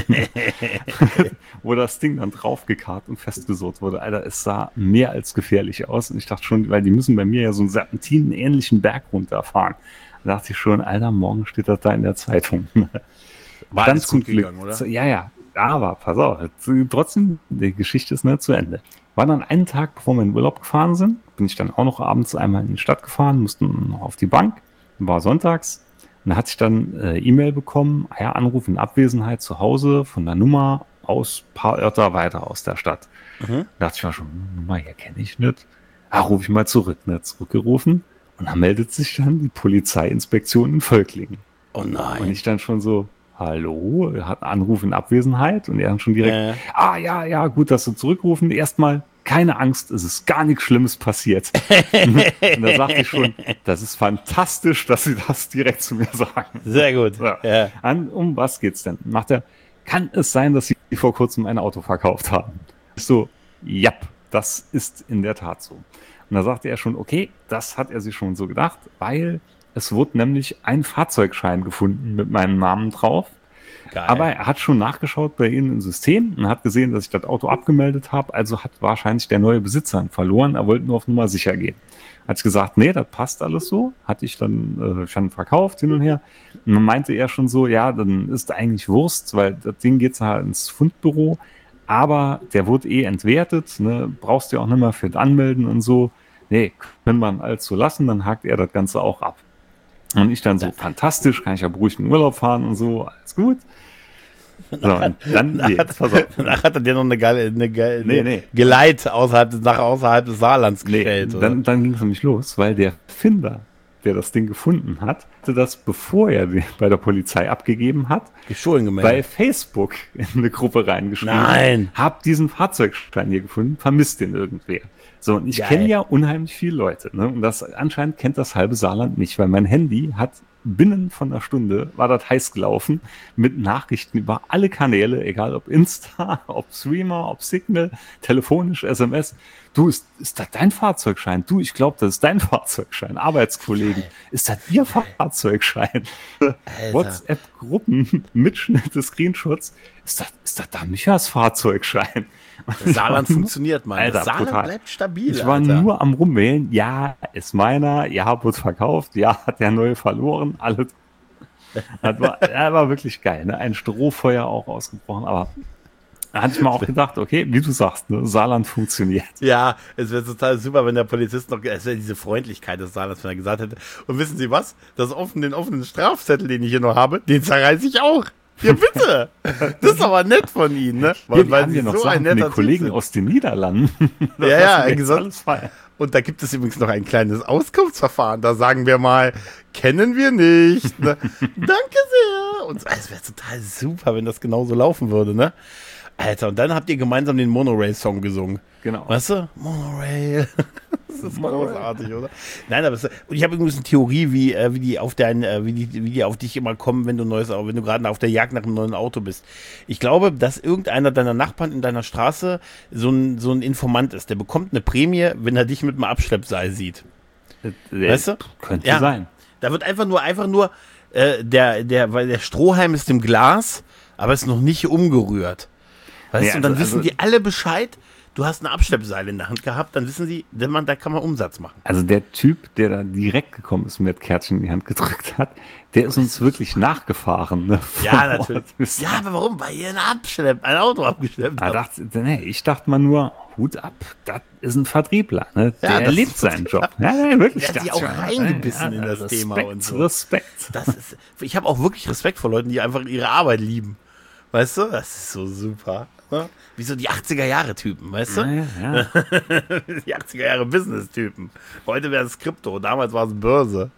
wo das Ding dann draufgekarrt und festgesurrt wurde. Alter, es sah mehr als gefährlich aus. Und ich dachte schon, weil die müssen bei mir ja so einen serpentinenähnlichen Berg runterfahren. Da dachte ich schon, Alter, morgen steht das da in der Zeitung. War Dann alles zum gut Glück. gegangen, oder? So, ja, ja. Aber pass auf, trotzdem, die Geschichte ist nicht zu Ende. War dann einen Tag, bevor wir in den Urlaub gefahren sind, bin ich dann auch noch abends einmal in die Stadt gefahren, mussten noch auf die Bank, war sonntags. Und da hatte ich dann äh, E-Mail bekommen, ah ja, Anruf in Abwesenheit zu Hause von der Nummer aus paar Örter weiter aus der Stadt. Mhm. Da dachte ich mir schon, Nummer hier kenne ich nicht. Ah, rufe ich mal zurück, ne? Zurückgerufen. Und dann meldet sich dann die Polizeiinspektion in Völklingen. Oh nein. Und ich dann schon so, hallo, er hat Anruf in Abwesenheit und er dann schon direkt, Äh. ah ja, ja, gut, dass du zurückrufen. Erstmal, keine Angst, es ist gar nichts Schlimmes passiert. Und da sagte ich schon, das ist fantastisch, dass Sie das direkt zu mir sagen. Sehr gut. So. Ja. An, um was geht's denn? Macht er, kann es sein, dass Sie vor kurzem ein Auto verkauft haben? Ich so, ja, das ist in der Tat so. Und da sagte er schon, okay, das hat er sich schon so gedacht, weil es wurde nämlich ein Fahrzeugschein gefunden mit meinem Namen drauf. Geil. Aber er hat schon nachgeschaut bei Ihnen im System und hat gesehen, dass ich das Auto abgemeldet habe. Also hat wahrscheinlich der neue Besitzer ihn verloren. Er wollte nur auf Nummer sicher gehen. Hat ich gesagt, nee, das passt alles so. Hatte ich dann äh, schon verkauft hin und her. Und dann meinte er schon so, ja, dann ist eigentlich Wurst, weil das Ding geht halt ins Fundbüro. Aber der wurde eh entwertet. Ne? Brauchst du ja auch nicht mehr für das Anmelden und so. Nee, können wir alles so lassen. Dann hakt er das Ganze auch ab. Und ich dann so, fantastisch, kann ich ja beruhigt in den Urlaub fahren und so, alles gut. So, und dann, nee, Danach, pass auf. danach hat er dir noch eine geile, eine geile Nee, nee. Geleit außerhalb, nach außerhalb des Saarlands Nee, gestellt. oder? dann, dann ging es nämlich los, weil der Finder, der das Ding gefunden hat, hatte das, bevor er den bei der Polizei abgegeben hat, Gestohlen bei gemeldet. Facebook in eine Gruppe reingeschrieben. Nein. Hab diesen Fahrzeugschein hier gefunden, vermisst den irgendwer. So, und ich Geil. kenne ja unheimlich viele Leute. Ne? Und das anscheinend kennt das halbe Saarland nicht, weil mein Handy hat binnen von einer Stunde war das heiß gelaufen mit Nachrichten über alle Kanäle, egal ob Insta, ob Streamer, ob Signal, telefonisch, S M S. Du, ist, ist das dein Fahrzeugschein? Du, ich glaube, das ist dein Fahrzeugschein. Arbeitskollegen, ist das ihr Fahrzeugschein? WhatsApp-Gruppen, Mitschnitte, Screenshots. Ist das, ist das da Michas Fahrzeugschein? Saarland funktioniert, Mann. Alter, Das Saarland brutal. bleibt stabil. Ich war Alter. nur am Rumwählen. Ja, ist meiner. Ja, wurde verkauft. Ja, hat der neue verloren. Alles. Das war, ja, war wirklich geil. Ne? Ein Strohfeuer auch ausgebrochen. Aber da hatte ich mir auch gedacht, okay, wie du sagst, ne? Saarland funktioniert. Ja, es wäre total super, wenn der Polizist noch, es wäre diese Freundlichkeit des Saarlands, wenn er gesagt hätte, und wissen Sie was? Das offen, den offenen Strafzettel, den ich hier noch habe, den zerreiße ich auch. Ja, bitte. Das ist aber nett von Ihnen, ne? Hier, wir haben Sie hier noch Sachen von den Kollegen sind. aus den Niederlanden. Das Ja, ja, lassen wir jetzt gesagt. alles fallen. Und da gibt es übrigens noch ein kleines Auskunftsverfahren. Da sagen wir mal, kennen wir nicht. Ne? Danke sehr. Und es wäre total super, wenn das genauso laufen würde, ne? Alter, und dann habt ihr gemeinsam den Monorail-Song gesungen. Genau. Weißt du? Monorail. Das ist großartig, oder? Nein, aber es, und ich habe übrigens eine Theorie, wie, äh, wie die auf dein, äh, wie die, wie die auf dich immer kommen, wenn du neues, wenn du gerade auf der Jagd nach einem neuen Auto bist. Ich glaube, dass irgendeiner deiner Nachbarn in deiner Straße so ein, so ein Informant ist. Der bekommt eine Prämie, wenn er dich mit einem Abschleppseil sieht. Äh, Weißt du? Könnte Ja. sein. Da wird einfach nur, einfach nur, äh, der, der, weil der Strohhalm ist im Glas, aber ist noch nicht umgerührt. Weißt Ja, du, und dann also- wissen also- die alle Bescheid, du hast ein Abschleppseil in der Hand gehabt, dann wissen sie, denn man, da kann man Umsatz machen. Also der Typ, der da direkt gekommen ist und mir das Kärtchen in die Hand gedrückt hat, der ist uns wirklich nachgefahren. Ne? Ja, Von natürlich. Ort bis Ja, aber warum? Weil ihr ein Abschlepp, ein Auto abgeschleppt Da habt. dachte, nee, ich dachte mal nur, Hut ab, das ist ein Vertriebler. Ne? Ja, Der das liebt ist- seinen Job. Ja, nee, wirklich. Der hat sich dachte auch ich, reingebissen in das Respekt, Thema und so. Respekt. Das ist, ich habe auch wirklich Respekt vor Leuten, die einfach ihre Arbeit lieben. Weißt du? Das ist so super. Ne? Wie so die achtziger-Jahre-Typen, weißt du? Ja, ja. Die achtziger-Jahre-Business-Typen. Heute wäre es Krypto, damals war es Börse.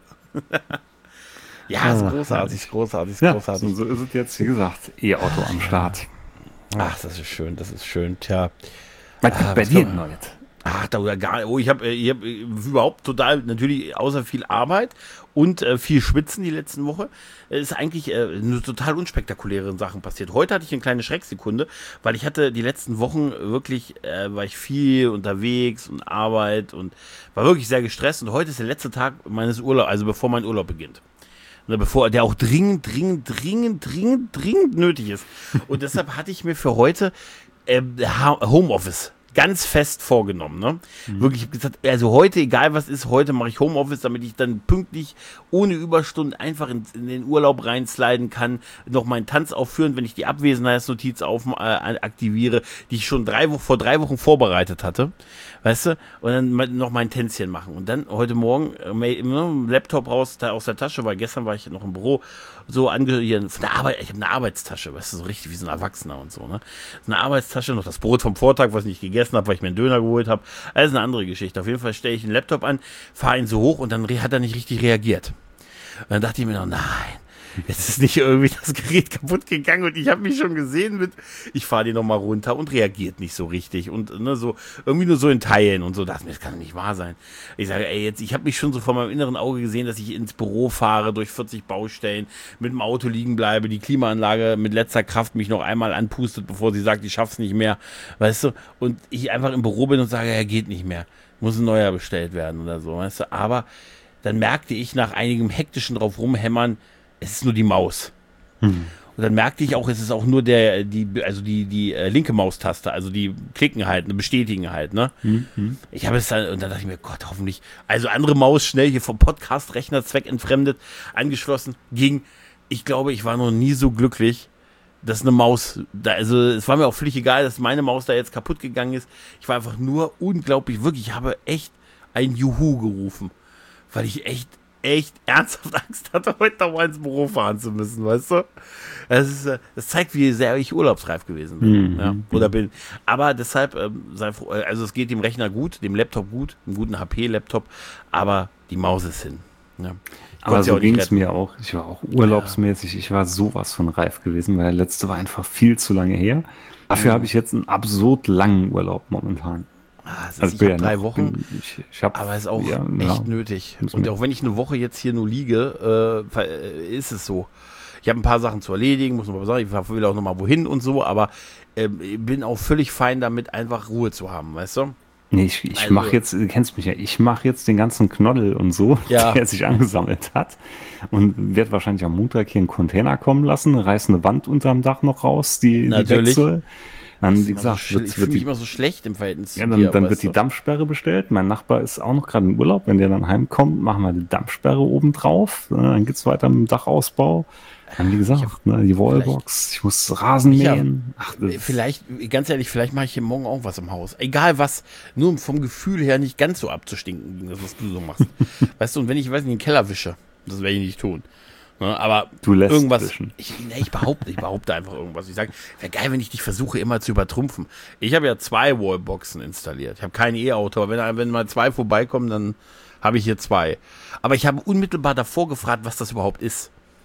Ja, ist Ah, großartig, ist großartig, ist Ja, großartig. so, so ist es jetzt, wie gesagt, E-Auto am Start. Ach, das ist schön, das ist schön. Tja. Was Ah, gibt bei was dir kann man- Neues? Ach, da oder gar oh, ich habe ich hab äh, überhaupt total, natürlich außer viel Arbeit und äh, viel Schwitzen die letzten Woche, äh, ist eigentlich äh, eine total unspektakuläre Sachen passiert. Heute hatte ich eine kleine Schrecksekunde, weil ich hatte die letzten Wochen wirklich, äh, war ich viel unterwegs und Arbeit und war wirklich sehr gestresst und heute ist der letzte Tag meines Urlaubs, also bevor mein Urlaub beginnt. Ne, bevor der auch dringend, dringend, dringend, dringend, dringend nötig ist. Und deshalb hatte ich mir für heute äh, Ha- Homeoffice ganz fest vorgenommen. Ne? Mhm. Wirklich, ich hab gesagt, also heute, egal was ist, heute mache ich Homeoffice, damit ich dann pünktlich, ohne Überstunden einfach in, in den Urlaub reinsliden kann, noch meinen Tanz aufführen, wenn ich die Abwesenheitsnotiz auf, äh, aktiviere, die ich schon drei Wochen, vor drei Wochen vorbereitet hatte. Weißt du? Und dann mal- noch mein Tänzchen machen. Und dann heute Morgen äh, ma- ne, Laptop raus, da aus der Tasche, weil gestern war ich noch im Büro, so ange hier, von der Arbeit, ich habe eine Arbeitstasche, weißt du, so richtig wie so ein Erwachsener und so, ne? So eine Arbeitstasche, noch das Brot vom Vortag, was ich nicht gegessen habe, weil ich mir einen Döner geholt habe. Also eine andere Geschichte. Auf jeden Fall stelle ich den Laptop an, fahre ihn so hoch und dann re- hat er nicht richtig reagiert. Und dann dachte ich mir noch, nein, jetzt ist nicht irgendwie das Gerät kaputt gegangen und ich habe mich schon gesehen mit, ich fahre den nochmal runter und reagiert nicht so richtig und ne, so irgendwie nur so in Teilen und so, dachte mir, das kann doch nicht wahr sein. Ich sage, ey, jetzt, ich habe mich schon so vor meinem inneren Auge gesehen, dass ich ins Büro fahre, durch vierzig Baustellen, mit dem Auto liegen bleibe, die Klimaanlage mit letzter Kraft mich noch einmal anpustet, bevor sie sagt, ich schaff's nicht mehr, weißt du, und ich einfach im Büro bin und sage, er geht nicht mehr, muss ein neuer bestellt werden oder so, weißt du, aber dann merkte ich nach einigem hektischen drauf rumhämmern, es ist nur die Maus. Hm. Und dann merkte ich auch, es ist auch nur der, die, also die, die äh, linke Maustaste, also die klicken halt, ne, bestätigen halt, ne? Hm, hm. Ich habe es dann, und dann dachte ich mir, Gott, hoffentlich, also andere Maus schnell hier vom Podcast-Rechner zweckentfremdet, angeschlossen, ging, ich glaube, ich war noch nie so glücklich, dass eine Maus, da, also es war mir auch völlig egal, dass meine Maus da jetzt kaputt gegangen ist. Ich war einfach nur unglaublich, wirklich, ich habe echt ein Juhu gerufen, weil ich echt echt ernsthaft Angst hatte, heute noch mal ins Büro fahren zu müssen, weißt du? Das, ist, äh, das zeigt, wie sehr ich urlaubsreif gewesen bin. Mhm. Ja, oder bin. Aber deshalb, ähm, sei froh, äh, also es geht dem Rechner gut, dem Laptop gut, einem guten H P-Laptop, aber die Maus ist hin. Ja. Aber Konnt's ja so auch nicht ging es retten. mir auch. Ich war auch urlaubsmäßig, ich war sowas von reif gewesen, weil der letzte war einfach viel zu lange her. Dafür Mhm. habe ich jetzt einen absurd langen Urlaub momentan. Ah, es ist, Also ich bin habe ja drei noch- Wochen, bin- Ich, ich hab, aber es ist auch ja, echt ja. nötig. Muss Und man- auch wenn ich eine Woche jetzt hier nur liege, äh, ver- äh, ist es so. Ich habe ein paar Sachen zu erledigen, muss noch mal sagen, ich will auch noch mal wohin und so, aber ähm, ich bin auch völlig fein damit, einfach Ruhe zu haben, weißt du? Nee, ich, ich Also- mache jetzt, du kennst mich ja, ich mache jetzt den ganzen Knoddel und so, Ja. der sich angesammelt hat und werde wahrscheinlich am Montag hier einen Container kommen lassen, reiß eine Wand unterm Dach noch raus, die, die Natürlich. weg soll. Dann, Das ist wie immer so gesagt, schl- wird, ich fühle wird mich die, immer so schlecht im Verhältnis ja, zu dann, dir. dann weißt wird die du? Dampfsperre bestellt. Mein Nachbar ist auch noch gerade im Urlaub. Wenn der dann heimkommt, machen wir die Dampfsperre oben drauf. Äh, Dann geht's weiter mit dem Dachausbau. Dann, wie gesagt, ne, die Wallbox. Ich muss Rasen Ich hab- mähen. Ach, das- Vielleicht, ganz ehrlich, vielleicht mache ich hier morgen auch was im Haus. Egal was, nur um vom Gefühl her nicht ganz so abzustinken, gegen das, was du so machst. Weißt du, und wenn ich, weiß nicht, den Keller wische, das werde ich nicht tun. Ne, aber Du lässt irgendwas, wischen. ich, ne, ich behaupte, ich behaupte einfach irgendwas. Ich sage, wäre geil, wenn ich dich versuche, immer zu übertrumpfen. Ich habe ja zwei Wallboxen installiert. Ich habe kein E-Auto, aber wenn, wenn mal zwei vorbeikommen, dann habe ich hier zwei. Aber ich habe unmittelbar davor gefragt, was das überhaupt ist.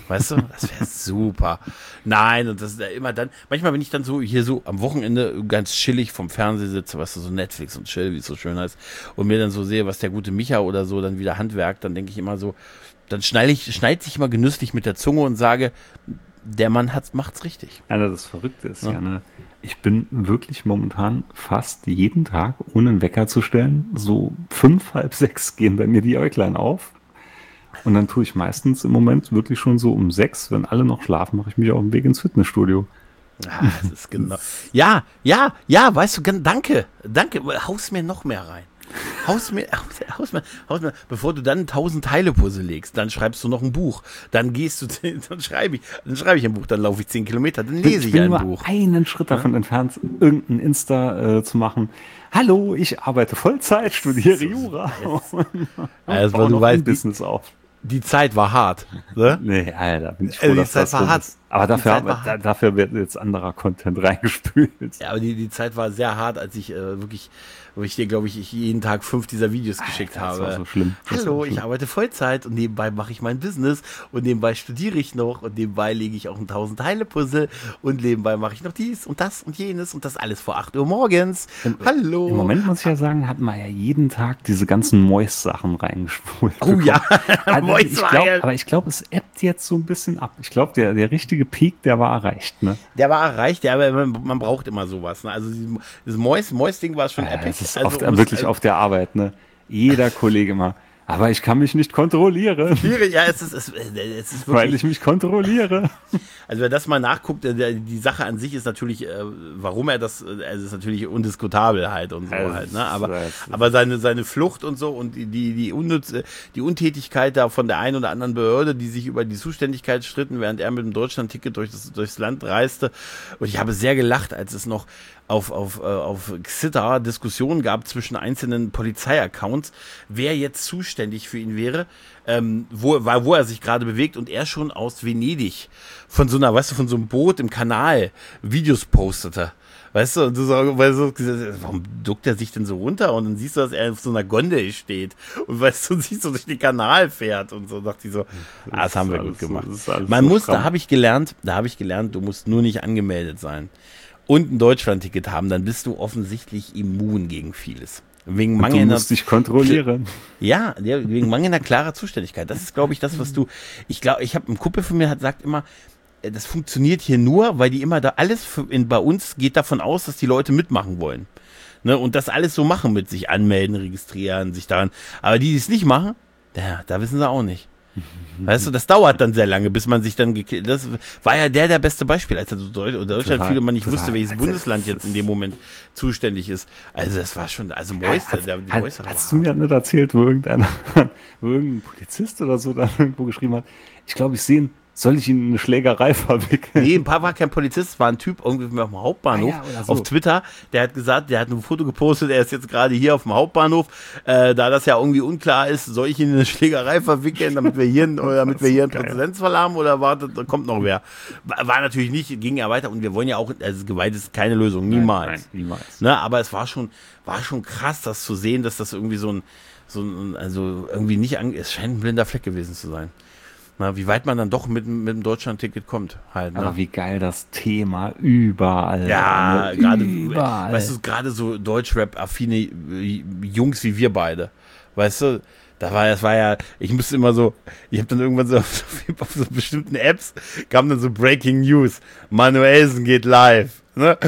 Weißt du, das wäre super. Nein, und das ist ja immer dann, manchmal, wenn ich dann so hier so am Wochenende ganz chillig vom Fernseher sitze, weißt du, so Netflix und chill, wie es so schön heißt, und mir dann so sehe, was der gute Micha oder so dann wieder handwerkt, dann denke ich immer so, dann schneide ich, schneide ich immer genüsslich mit der Zunge und sage, der Mann hat's, macht's richtig. Also das Verrückte ist ja, ja ne, ich bin wirklich momentan fast jeden Tag, ohne einen Wecker zu stellen, so fünf, halb sechs gehen bei mir die Äuglein auf. Und dann tue ich meistens im Moment wirklich schon so um sechs, wenn alle noch schlafen, mache ich mich auf den Weg ins Fitnessstudio. Ah, das ist genau. Ja, ja, ja, weißt du, danke, danke, haus mir noch mehr rein. Haus mir, haus, haus mir, haus mir, bevor du dann tausend Teile Puzzle legst, dann schreibst du noch ein Buch, dann gehst du, dann schreibe ich, dann schreibe ich ein Buch, dann laufe ich zehn Kilometer, dann lese ich, ich ein nur Buch. Einen Schritt davon ja? entfernt, irgendein Insta äh, zu machen. Hallo, ich arbeite Vollzeit, studiere Jura und, und also, baue du noch weißt, ein Business auf. Die Zeit war hart. Ne? Nee, Alter, bin ich froh, also die dass Zeit das war so hart. ist. Aber dafür, haben, da, dafür wird jetzt anderer Content reingespült. Ja, aber die, die Zeit war sehr hart, als ich äh, wirklich, wo ich dir, glaube ich, ich jeden Tag fünf dieser Videos geschickt Alter, das habe. war so schlimm. Das Hallo, war schlimm. ich arbeite Vollzeit und nebenbei mache ich mein Business und nebenbei studiere ich noch und nebenbei lege ich auch ein tausend-Teile-Puzzle und nebenbei mache ich noch dies und das und jenes und das alles vor acht Uhr morgens. Im, Hallo. Im Moment muss ich ja sagen, hat man ja jeden Tag diese ganzen Mois-Sachen reingespult. Oh bekommen. Ja, also ich glaub, aber ich glaube, es ebbt jetzt so ein bisschen ab. Ich glaube, der, der richtige Peak, der war erreicht. Ne? Der war erreicht, ja, aber man, man braucht immer sowas. Ne? Also das Mois, Mois-Ding war schon ja, epic. Das ist also, oft, wirklich also, auf der Arbeit. Ne? Jeder Kollege mal. Aber ich kann mich nicht kontrollieren. Schwierig, ja, es ist, es, es ist wirklich. Weil ich mich kontrolliere. Also wer das mal nachguckt, die Sache an sich ist natürlich, warum er das, also ist natürlich undiskutabel halt und so also, halt, ne? Aber, aber seine, seine Flucht und so und die, die, die, Unnütz, die Untätigkeit da von der einen oder anderen Behörde, die sich über die Zuständigkeit stritten, während er mit dem Deutschland-Ticket durch das, durchs Land reiste. Und ich habe sehr gelacht, als es noch auf, auf, auf Xita Diskussionen gab zwischen einzelnen Polizeiaccounts, wer jetzt zuständig für ihn wäre, ähm, wo, wo er sich gerade bewegt und er schon aus Venedig von so einer, weißt du, von so einem Boot im Kanal Videos postete. Weißt du, und du so, weil so, warum duckt er sich denn so runter? Und dann siehst du, dass er auf so einer Gondel steht und weißt du, und siehst du, durch den Kanal fährt und so, dachte ich so, ah, das haben wir gut gemacht. Man muss, da habe ich gelernt, da habe ich gelernt, du musst nur nicht angemeldet sein und ein Deutschlandticket haben, dann bist du offensichtlich immun gegen vieles. Wegen mangelnder, du musst dich kontrollieren. Ja, wegen mangelnder klarer Zuständigkeit. Das ist, glaube ich, das, was du, ich glaube, ich habe, ein Kumpel von mir hat sagt immer, das funktioniert hier nur, weil die immer da alles für, in, bei uns geht davon aus, dass die Leute mitmachen wollen. Ne, und das alles so machen mit sich anmelden, registrieren, sich daran. Aber die, die es nicht machen, da, da wissen sie auch nicht. Weißt du, das dauert dann sehr lange, bis man sich dann gekillt. Das war ja der der beste Beispiel, als er so Deutschland, Deutschland viele man nicht wusste, welches Bundesland jetzt in dem Moment zuständig ist. Also das war schon, also Mäuster, der die Mäuster. Hast du mir nicht erzählt, wo irgendeiner, wo irgendein Polizist oder so da irgendwo geschrieben hat, ich glaube, ich sehe ihn. Soll ich ihn in eine Schlägerei verwickeln? Nee, ein paar war kein Polizist, war ein Typ irgendwie auf dem Hauptbahnhof ah, ja, so. Auf Twitter. Der hat gesagt, der hat ein Foto gepostet, er ist jetzt gerade hier auf dem Hauptbahnhof. Äh, da das ja irgendwie unklar ist, soll ich ihn in eine Schlägerei verwickeln, damit wir hier, oder damit wir hier einen Präzedenzfall haben oder wartet, da kommt noch wer. War, war natürlich nicht, ging ja weiter und wir wollen ja auch, also Gewalt ist keine Lösung, niemals. Nein, nein, niemals. Ne, aber es war schon, war schon krass, das zu sehen, dass das irgendwie so ein, so ein, also irgendwie nicht, an, es scheint ein blinder Fleck gewesen zu sein. Na, wie weit man dann doch mit, mit dem Deutschland-Ticket kommt. Halt, ne? Aber wie geil das Thema überall. Ja, gerade, weißt du, gerade so Deutschrap-affine Jungs wie wir beide. Weißt du, da war, das war ja, ich musste immer so, ich habe dann irgendwann so auf, auf so bestimmten Apps, kam dann so Breaking News, Manuelsen geht live. Ne?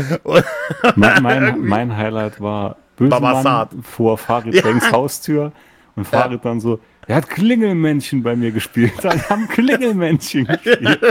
mein, mein, mein Highlight war Bösemann vor Farid Banks ja. Haustür und Farid ja. dann so, er hat Klingelmännchen bei mir gespielt. Da haben Klingelmännchen gespielt.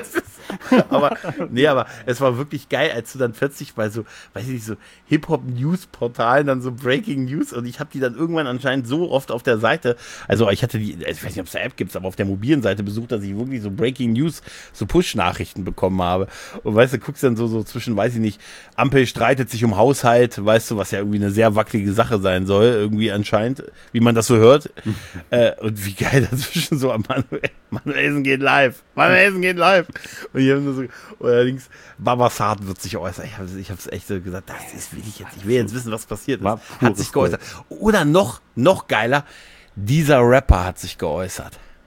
aber, nee, aber es war wirklich geil, als du dann plötzlich bei so, weiß ich nicht, so Hip-Hop-News-Portalen dann so Breaking News und ich habe die dann irgendwann anscheinend so oft auf der Seite, also ich hatte die, ich weiß nicht, ob es eine App gibt, aber auf der mobilen Seite besucht, dass ich wirklich so Breaking News, so Push-Nachrichten bekommen habe. Und weißt du, guckst dann so, so zwischen, weiß ich nicht, Ampel streitet sich um Haushalt, weißt du, was ja irgendwie eine sehr wackelige Sache sein soll, irgendwie anscheinend, wie man das so hört. äh, und wie geil dazwischen so, Manuel, Manuelsen geht live, Manuelsen geht live. Und hier haben wir so, allerdings, Babasat wird sich äußern. Ich habe ich es echt so gesagt, das ist, will ich jetzt, ich will jetzt wissen, was passiert ist. Hat sich geäußert. Oder noch, noch geiler, dieser Rapper hat sich geäußert.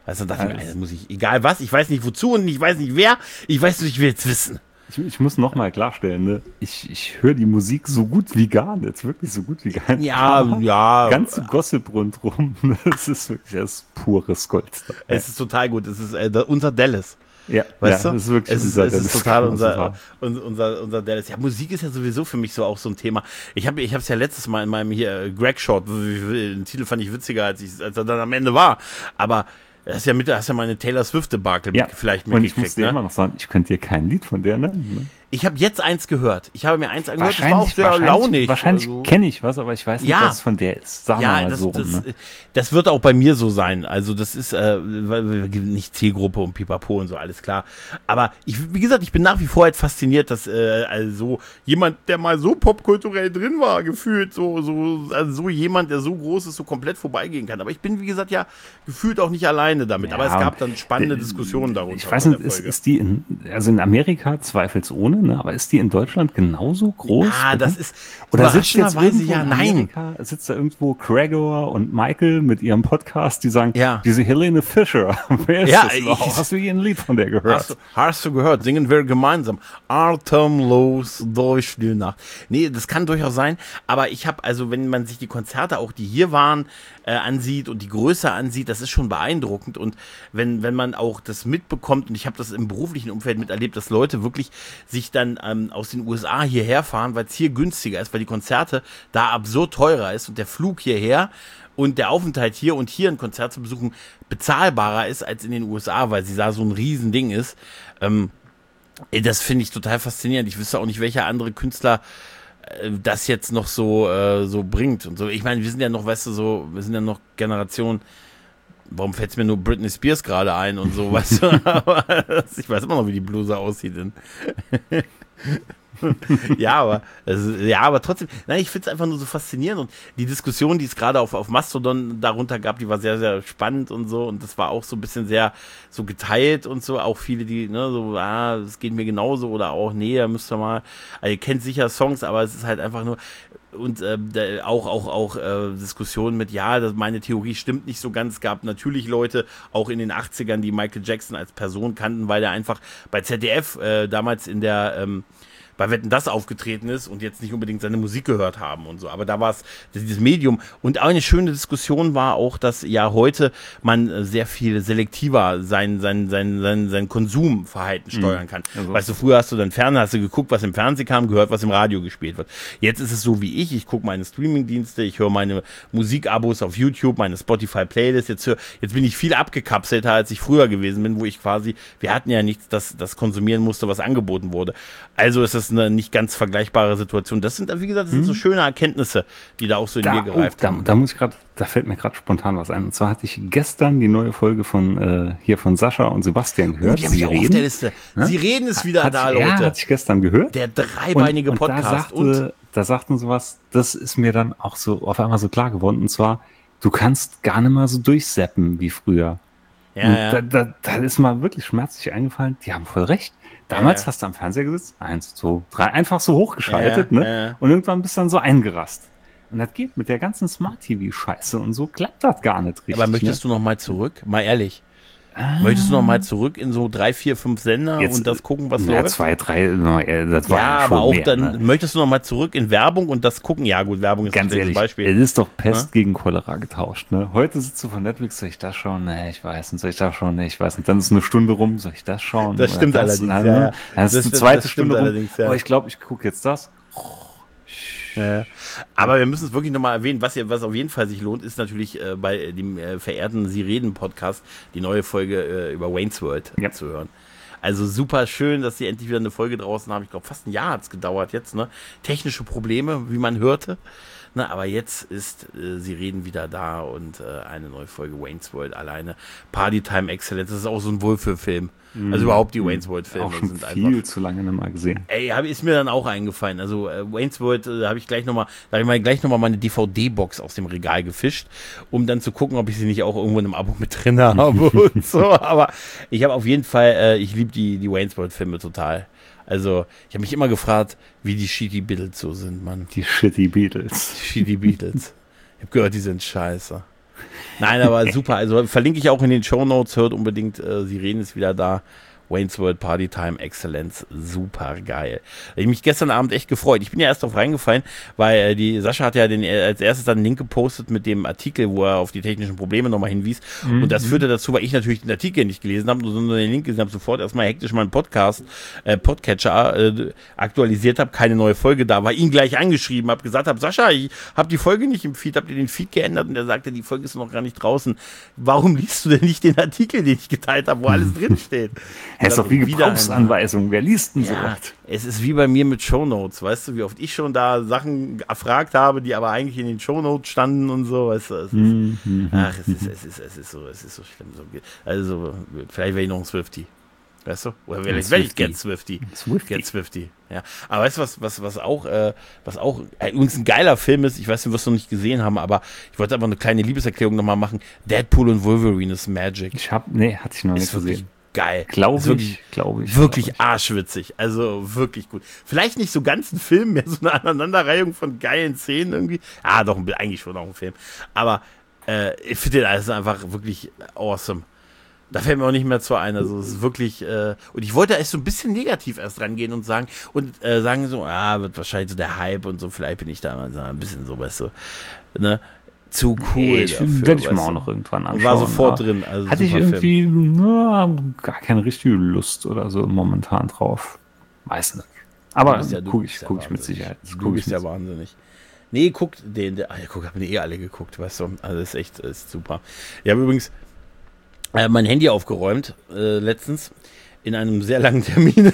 Weißt du, dachte ich mir, das muss ich, egal was, ich weiß nicht wozu und ich weiß nicht wer, ich weiß nicht, ich will jetzt wissen. Ich, ich muss nochmal klarstellen, ne? ich, ich höre die Musik so gut wie gar nicht, wirklich so gut wie gar nicht. Ja, ja. Ganz Gossip rundrum, das ist wirklich das pures Gold. Es ist total gut, es ist äh, unser Dallas. Ja, weißt ja, du? Das ist wirklich es ist, unser es ist Dallas. total unser, unser, unser, unser Dallas. Ja, Musik ist ja sowieso für mich so auch so ein Thema. Ich habe ich es ja letztes Mal in meinem hier Greg Short, den Titel fand ich witziger, als, ich, als er dann am Ende war. Aber das ist ja mit, hast ja meine Taylor Swift-Debakel ja, vielleicht mitgekriegt. Und ich muss dir ne? immer noch sagen, ich könnte dir kein Lied von der nennen. Ne? Ich habe jetzt eins gehört. Ich habe mir eins angehört, das war auch sehr wahrscheinlich, launig. Wahrscheinlich also. kenne ich was, aber ich weiß nicht, ja. was von der ist. Sag ja, mal das, so. das, Ne? das wird auch bei mir so sein. Also das ist äh, nicht Zielgruppe und Pipapo und so, alles klar. Aber ich, wie gesagt, ich bin nach wie vor halt fasziniert, dass äh, also jemand, der mal so popkulturell drin war, gefühlt, so, so, also so jemand, der so groß ist, so komplett vorbeigehen kann. Aber ich bin, wie gesagt, ja gefühlt auch nicht alleine damit. Ja, aber es gab dann spannende Diskussionen darunter. Ich weiß nicht, ist, ist die in, also in Amerika zweifelsohne, ne, aber ist die in Deutschland genauso groß? Ja, das ist oder sitzt jetzt überraschenderweise ja, in nein. Amerika, sitzt da irgendwo Gregor und Michael mit ihrem Podcast, die sagen, ja. diese Helene Fischer, wer ist ja, das überhaupt? Hast du hier ein Lied von der gehört? Hast du, hast du gehört, singen wir gemeinsam. Atemlos durch die Nacht. Nee, das kann durchaus sein, aber ich habe, also wenn man sich die Konzerte, auch die hier waren, äh, ansieht und die Größe ansieht, das ist schon beeindruckend und wenn, wenn man auch das mitbekommt, und ich habe das im beruflichen Umfeld miterlebt, dass Leute wirklich sich dann ähm, aus den U S A hierher fahren, weil es hier günstiger ist, weil die Konzerte da absurd teurer ist und der Flug hierher und der Aufenthalt hier und hier ein Konzert zu besuchen bezahlbarer ist als in den U S A, weil sie da so ein Riesending ist. Ähm, das finde ich total faszinierend. Ich wüsste auch nicht, welcher andere Künstler äh, das jetzt noch so äh, so bringt und so. Ich meine, wir sind ja noch, weißt du, so, wir sind ja noch Generation. Warum fällt es mir nur Britney Spears gerade ein und so, weißt du? Aber ich weiß immer noch, wie die Bluse aussieht. ja, aber also, ja, aber trotzdem, nein, ich finde es einfach nur so faszinierend und die Diskussion, die es gerade auf, auf Mastodon darunter gab, die war sehr, sehr spannend und so und das war auch so ein bisschen sehr so geteilt und so, auch viele, die, ne, so, ah, das geht mir genauso oder auch, nee, da müsst ihr mal, also ihr kennt sicher Songs, aber es ist halt einfach nur und äh, auch auch auch äh, Diskussionen mit, ja, das, meine Theorie stimmt nicht so ganz, es gab natürlich Leute, auch in den achtzigern, die Michael Jackson als Person kannten, weil er einfach bei Z D F äh, damals in der ähm, bei Wetten, das aufgetreten ist und jetzt nicht unbedingt seine Musik gehört haben und so. Aber da war es dieses Medium. Und auch eine schöne Diskussion war auch, dass ja heute man sehr viel selektiver sein, sein, sein, sein, sein Konsumverhalten steuern kann. Also. Weißt du, früher hast du dann Fernsehen, hast du geguckt, was im Fernsehen kam, gehört, was im Radio gespielt wird. Jetzt ist es so wie ich. Ich gucke meine Streamingdienste, ich höre meine Musikabos auf YouTube, meine Spotify-Playlist. Jetzt, hör, jetzt bin ich viel abgekapselter, als ich früher gewesen bin, wo ich quasi, wir hatten ja nichts, das, das konsumieren musste, was angeboten wurde. Also ist es eine nicht ganz vergleichbare Situation. Das sind, wie gesagt, das sind so schöne Erkenntnisse, die da auch so in da, mir gereift oh, haben. Da, da muss ich gerade, da fällt mir gerade spontan was ein. Und zwar hatte ich gestern die neue Folge von äh, hier von Sascha und Sebastian gehört. Oh, die haben Sie reden. Auf der Liste. Ne? Sie reden ist wieder hat, da, ja, Leute. hatte ich gestern gehört. Der dreibeinige und, und Podcast. Da sagte, und da sagten sie was, das ist mir dann auch so auf einmal so klar geworden. Und zwar, du kannst gar nicht mal so durchseppen wie früher. Ja, ja. Da, da, da ist mal wirklich schmerzlich eingefallen, die haben voll recht. Damals ja, ja. hast du am Fernseher gesetzt, eins, zwei, drei, einfach so hochgeschaltet, ja, ja, ne? Ja. Und irgendwann bist du dann so eingerast. Und das geht mit der ganzen Smart-T V-Scheiße und so klappt das gar nicht richtig. Aber möchtest ne? du noch mal zurück? Mal ehrlich. Ah. Möchtest du noch mal zurück in so drei, vier, fünf Sender Jetzt, und das gucken, was ja, läuft? zwei, drei, das war ja, ja aber auch mehr, dann ne? möchtest du noch mal zurück in Werbung und das gucken. Ja, gut, Werbung ist ganz ehrlich, ein Beispiel. Es ist doch Pest ja? gegen Cholera getauscht. Ne? Heute sitzt du von Netflix, soll ich das schauen? Nee, ich weiß nicht, soll ich das schauen? Nee, ich weiß nicht. Dann ist eine Stunde rum, soll ich das schauen? Das stimmt das? allerdings, Dann, ja. ja. Dann ist das, eine zweite das Stunde rum, ja. aber ich glaube, ich gucke jetzt das. Ja. Aber wir müssen es wirklich nochmal erwähnen, was, was auf jeden Fall sich lohnt, ist natürlich äh, bei dem äh, verehrten Sie reden Podcast die neue Folge äh, über Wayne's World ja. zu hören. Also super schön, dass sie endlich wieder eine Folge draußen haben. Ich glaube, fast ein Jahr hat es gedauert jetzt. Ne? Technische Probleme, wie man hörte. Na, aber jetzt ist äh, Sie reden wieder da und äh, eine neue Folge Wayne's World alleine. Partytime Excellence, das ist auch so ein Wohlfühlfilm. Mm. Also überhaupt die Wayne's World Filme auch schon sind viel einfach zu lange nicht mal gesehen. Ey, hab, ist mir dann auch eingefallen. Also äh, Wayne's World, äh, habe ich gleich nochmal, da habe ich mal gleich nochmal meine D V D-Box aus dem Regal gefischt, um dann zu gucken, ob ich sie nicht auch irgendwo in einem Abo mit drin habe und so. Aber ich habe auf jeden Fall, äh, ich liebe die, die Wayne's World Filme total. Also, ich habe mich immer gefragt, wie die Shitty Beatles so sind, Mann. Die Shitty Beatles. Die Shitty Beatles. Ich habe gehört, die sind scheiße. Nein, aber super. Also verlinke ich auch in den Shownotes. Hört unbedingt, äh, Sirene ist wieder da. Wayne's World Party Time Excellence, super geil. Ich habe mich gestern Abend echt gefreut. Ich bin ja erst drauf reingefallen, weil äh, die Sascha hat ja den, äh, als erstes dann einen Link gepostet mit dem Artikel, wo er auf die technischen Probleme nochmal hinwies. Mhm. Und das führte dazu, weil ich natürlich den Artikel nicht gelesen habe, sondern den Link gesehen habe, sofort erstmal hektisch meinen Podcast, äh, Podcatcher äh, aktualisiert habe, keine neue Folge da war, ihn gleich angeschrieben, habe gesagt, habe, Sascha, ich habe die Folge nicht im Feed, habt ihr den Feed geändert? Und er sagte, die Folge ist noch gar nicht draußen. Warum liest du denn nicht den Artikel, den ich geteilt habe, wo alles drinsteht? Es ist doch wie Gebrauchsanweisung. Wer liest denn so ja, was? Es ist wie bei mir mit Shownotes, weißt du, wie oft ich schon da Sachen erfragt habe, die aber eigentlich in den Shownotes standen und so, weißt du. Es ist, Mhm. ach, es ist, es ist, es ist so, es ist so schlimm. So, also, vielleicht wäre ich noch ein Swiftie. Weißt du? Oder vielleicht werde ich Get Swiftie. Swiftie. Get Swiftie. Ja. Aber weißt du, was, was, was auch, äh, was auch äh, übrigens ein geiler Film ist, ich weiß nicht, was wir noch nicht gesehen haben, aber ich wollte einfach eine kleine Liebeserklärung nochmal machen. Deadpool und Wolverine ist Magic. Ich hab, nee, hatte ich noch nicht gesehen. Geil. Glaube ich, glaube ich. Wirklich glaub ich. arschwitzig. Also wirklich gut. Vielleicht nicht so ganz ein Film, mehr so eine Aneinanderreihung von geilen Szenen irgendwie. Ah, doch, eigentlich schon auch ein Film. Aber äh, ich finde den alles einfach wirklich awesome. Da fällt mir auch nicht mehr zu ein. Also es ist wirklich, äh, und ich wollte erst so ein bisschen negativ erst rangehen und sagen, und äh, sagen so, ah, wird wahrscheinlich so der Hype und so, vielleicht bin ich da mal so ein bisschen so, weißt du, ne? Zu cool. Nee, ich dafür, werde ich mir weißt auch du. noch irgendwann anschauen. War sofort ja. drin. Also Hatte ich super irgendwie Film. na, gar keine richtige Lust oder so momentan drauf. Weiß nicht. Aber Du bist ja- du gucke bist ich, ja guck ich mit wahnsinnig. Sicherheit. Du Guck bist ich ja mit- wahnsinnig. Nee, guckt den, der, ach ja, guck, haben die eh alle geguckt, weißt du. Also das ist echt, das ist super. Ich habe übrigens äh, mein Handy aufgeräumt, äh, letztens, in einem sehr langen Termin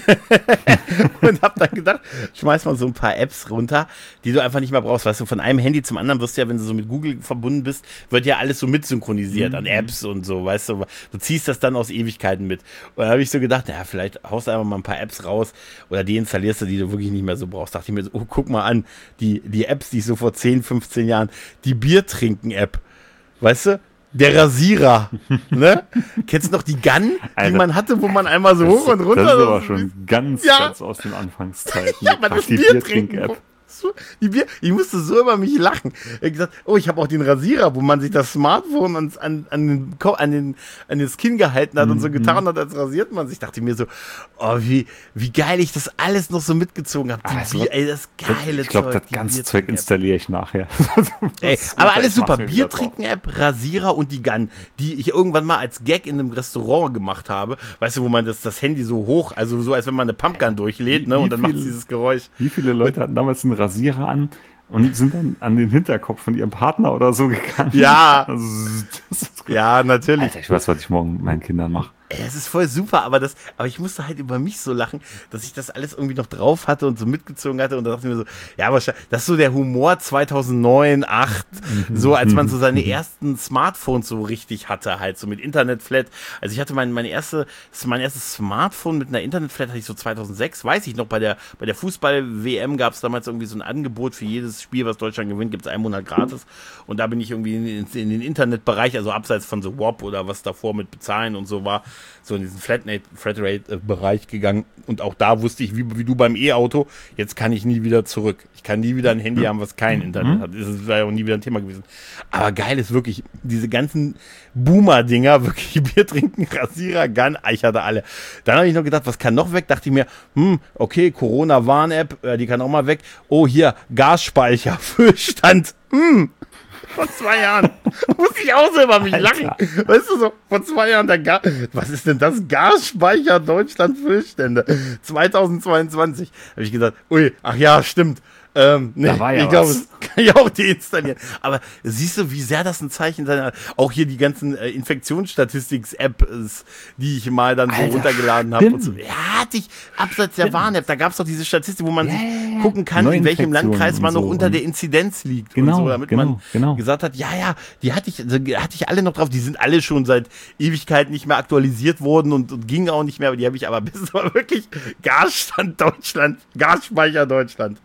und habe dann gedacht, schmeiß mal so ein paar Apps runter, die du einfach nicht mehr brauchst. Weißt du, von einem Handy zum anderen wirst du ja, wenn du so mit Google verbunden bist, wird ja alles so mitsynchronisiert Mhm. an Apps und so, weißt du. Du ziehst das dann aus Ewigkeiten mit. Und da habe ich so gedacht, ja, vielleicht haust du einfach mal ein paar Apps raus oder die installierst du, die du wirklich nicht mehr so brauchst. Dachte ich mir so, oh, guck mal an, die, die Apps, die ich so vor zehn, fünfzehn Jahren, die Biertrinken-App, weißt du? Der Rasierer, ne? Kennst du noch die Gun, die Alter, man hatte, wo man einmal so hoch und runter... Das ist aber schon ganz, Ja. ganz aus den Anfangszeiten. Ja, aber das die Bier trinken. Biertrink-App. Die Bier, ich musste so über mich lachen. Ich habe gesagt, oh, ich habe auch den Rasierer, wo man sich das Smartphone ans, an, an, den, Ko- an, den, an den Skin gehalten hat und so getan hat, als rasiert man sich. Ich dachte mir so, oh, wie, wie geil ich das alles noch so mitgezogen habe. Ah, das Die war- Bier, ey, das geile Ich glaube, Zeug. das die ganze Zeug Biertrinken-App. installiere ich nachher. Ey, Das ist aber gut, alles ich super. mach's mir wieder drauf. Biertrinken-App, Rasierer und die Gun, die ich irgendwann mal als Gag in einem Restaurant gemacht habe. Weißt du, wo man das, das Handy so hoch, also so, als wenn man eine Pumpgun durchlädt, ne, Wie und dann macht viel- es dieses Geräusch. Wie viele Leute hatten damals einen Rasierer an und sind dann an den Hinterkopf von ihrem Partner oder so gegangen? Ja. Also, das ist gut. Ja, natürlich. Alter, ich weiß, was ich morgen mit meinen Kindern mache. Ey, es ist voll super, aber das, aber ich musste halt über mich so lachen, dass ich das alles irgendwie noch drauf hatte und so mitgezogen hatte und da dachte ich mir so, ja, wahrscheinlich, das ist so der Humor zweitausendneun, acht, so als man so seine ersten Smartphones so richtig hatte, halt so mit Internetflat. Also ich hatte mein, meine erste, das ist mein erstes Smartphone mit einer Internetflat hatte ich so zweitausendsechs, weiß ich noch, bei der, bei der Fußball-W M gab es damals irgendwie so ein Angebot für jedes Spiel, was Deutschland gewinnt, gibt es einen Monat gratis und da bin ich irgendwie in, in, in den Internetbereich, also abseits von so W A P oder was davor mit Bezahlen und so war, so in diesen Flatrate, Flatrate-Bereich gegangen und auch da wusste ich, wie, wie du beim E-Auto, jetzt kann ich nie wieder zurück. Ich kann nie wieder ein Handy haben, was kein Internet hat. Das ist ja auch nie wieder ein Thema gewesen. Aber geil ist wirklich, diese ganzen Boomer-Dinger, wirklich Bier trinken, Rasierer, Gun, ich hatte alle. Dann habe ich noch gedacht, was kann noch weg? Dachte ich mir, hm, okay, Corona-Warn-App, äh, die kann auch mal weg. Oh, hier, Gasspeicher, Füllstand, hm. Vor zwei Jahren. Muss ich auch so über mich Alter. lachen. Weißt du so, vor zwei Jahren der Gas. Was ist denn das? Gasspeicher Deutschland Füllstände. zweitausendzweiundzwanzig. Habe ich gesagt, ui, ach ja, stimmt. Ähm, nee, Da war ja ich glaube, was. das kann ich auch deinstallieren. Aber siehst du, wie sehr das ein Zeichen seiner, auch hier die ganzen äh, Infektionsstatistiks-Apps, die ich mal dann so Alter, runtergeladen habe. Und so. stimmt. Ja, hatte ich, abseits der Warn-App, da gab es doch diese Statistik, wo man Ja, sich ja, ja. gucken kann, in welchem Neuinfektionen Landkreis man und noch so. unter Und- der Inzidenz liegt. Genau, und so, damit genau, man genau. gesagt hat, ja, ja, die hatte ich, also, hatte ich alle noch drauf, die sind alle schon seit Ewigkeiten nicht mehr aktualisiert worden und, und gingen auch nicht mehr, aber die habe ich aber bis war wirklich Gasstand Deutschland, Gasspeicher Deutschland.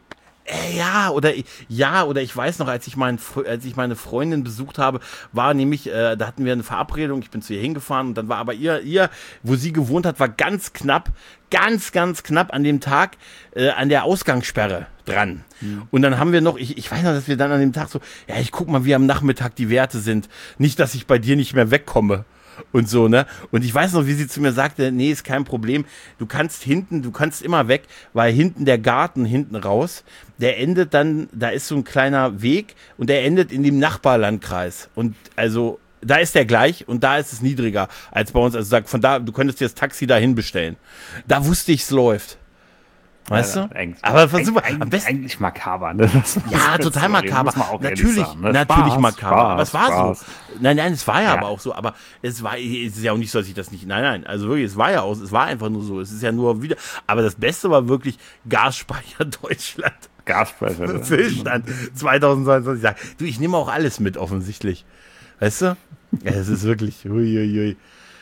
Äh, ja, oder ja, oder ich weiß noch, als ich, mein, als ich meine Freundin besucht habe, war nämlich, äh, da hatten wir eine Verabredung, ich bin zu ihr hingefahren und dann war aber ihr, ihr, wo sie gewohnt hat, war ganz knapp, ganz, ganz knapp an dem Tag äh, an der Ausgangssperre dran. Mhm. Und dann haben wir noch, ich, ich weiß noch, dass wir dann an dem Tag so, ja, ich guck mal, wie am Nachmittag die Werte sind. Nicht, dass ich bei dir nicht mehr wegkomme. Und so, ne? Und ich weiß noch, wie sie zu mir sagte, nee, ist kein Problem. Du kannst hinten, du kannst immer weg, weil hinten der Garten hinten raus, der endet dann, da ist so ein kleiner Weg und der endet in dem Nachbarlandkreis. Und also, da ist der gleich und da ist es niedriger als bei uns. Also sag, von da, du könntest dir das Taxi dahin bestellen. Da wusste ich, es läuft. Weißt ja, du? Eigentlich, aber versuch, eigentlich, am besten, eigentlich makaber, ne? Das, ja, das total makaber. Natürlich, sagen, ne? natürlich Spaß, makaber. Spaß, aber es war Spaß. so. Nein, nein, es war ja, ja aber auch so. Aber es war, es ist ja auch nicht so, dass ich das nicht, nein, nein. Also wirklich, es war ja auch, es war einfach nur so. Es ist ja nur wieder, aber das Beste war wirklich Gasspeicher Deutschland. Gasspeicher. Füllstand zweitausendzweiundzwanzig. Sag, du, ich nehme auch alles mit, offensichtlich. Weißt du? Ja, es ist wirklich, hui, hui, hui.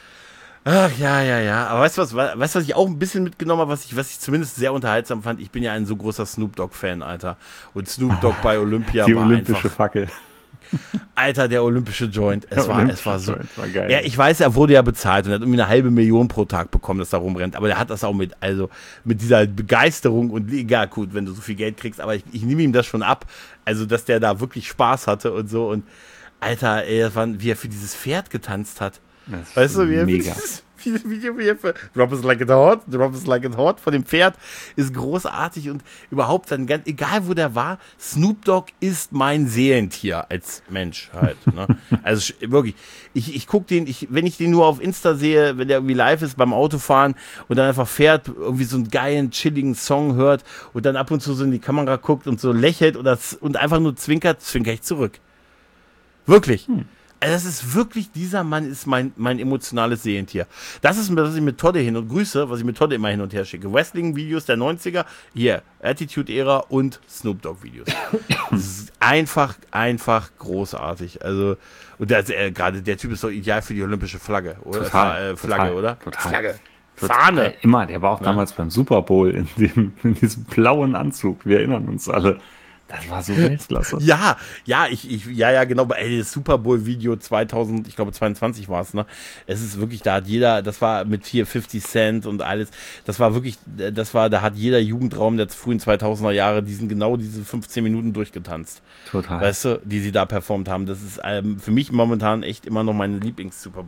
Ach, ja, ja, ja. Aber weißt du was, weißt, was ich auch ein bisschen mitgenommen habe, was ich, was ich zumindest sehr unterhaltsam fand? Ich bin ja ein so großer Snoop Dogg-Fan, Alter. Und Snoop Dogg bei Olympia Die war olympische einfach, Fackel. Alter, der olympische Joint. Es Der war, es war so. Joint war geil. Ja, ich weiß, er wurde ja bezahlt und hat irgendwie eine halbe Million pro Tag bekommen, dass er rumrennt. Aber der hat das auch mit, also mit dieser Begeisterung und egal, gut, wenn du so viel Geld kriegst, aber ich, ich nehme ihm das schon ab. Also, dass der da wirklich Spaß hatte und so. Und Alter, ey, das war, wie er für dieses Pferd getanzt hat. Weißt du, wie er mega. Für dieses Video, wie er für Drop is like it hot, Drop is like it hot von dem Pferd ist großartig und überhaupt dann ganz, egal wo der war, Snoop Dogg ist mein Seelentier als Mensch halt. Ne? Also wirklich, ich, ich gucke den, ich, wenn ich den nur auf Insta sehe, wenn der irgendwie live ist beim Autofahren und dann einfach fährt, irgendwie so einen geilen, chilligen Song hört und dann ab und zu so in die Kamera guckt und so lächelt oder, und einfach nur zwinkert, zwinker ich zurück. Wirklich. Hm. Also das ist wirklich, dieser Mann ist mein, mein emotionales Seelentier. Das ist, was ich mit Todde hin und grüße, was ich mit Todde immer hin und her schicke. Wrestling-Videos der neunziger, hier, Attitude-Ära und Snoop Dogg-Videos. Das ist einfach, einfach großartig. Also, und das, äh, gerade der Typ ist doch ideal für die olympische Flagge, oder? Total, äh, Flagge, total, oder? Total. Flagge. Total. Fahne. Immer, der war auch Ja. damals beim Super Bowl in, dem, in diesem blauen Anzug. Wir erinnern uns alle. Das war so Weltklasse. Ja, ja, ich, ich, ja, ja, genau, ey, das Super Bowl-Video zweitausend, ich glaube zweiundzwanzig war es, ne? Es ist wirklich, da hat jeder, das war mit hier fifty Cent und alles, das war wirklich, das war, da hat jeder Jugendraum der frühen zweitausender Jahre diesen, genau diese fünfzehn Minuten durchgetanzt. Total. Weißt du, die sie da performt haben. Das ist ähm, für mich momentan echt immer noch meine Lieblings-Super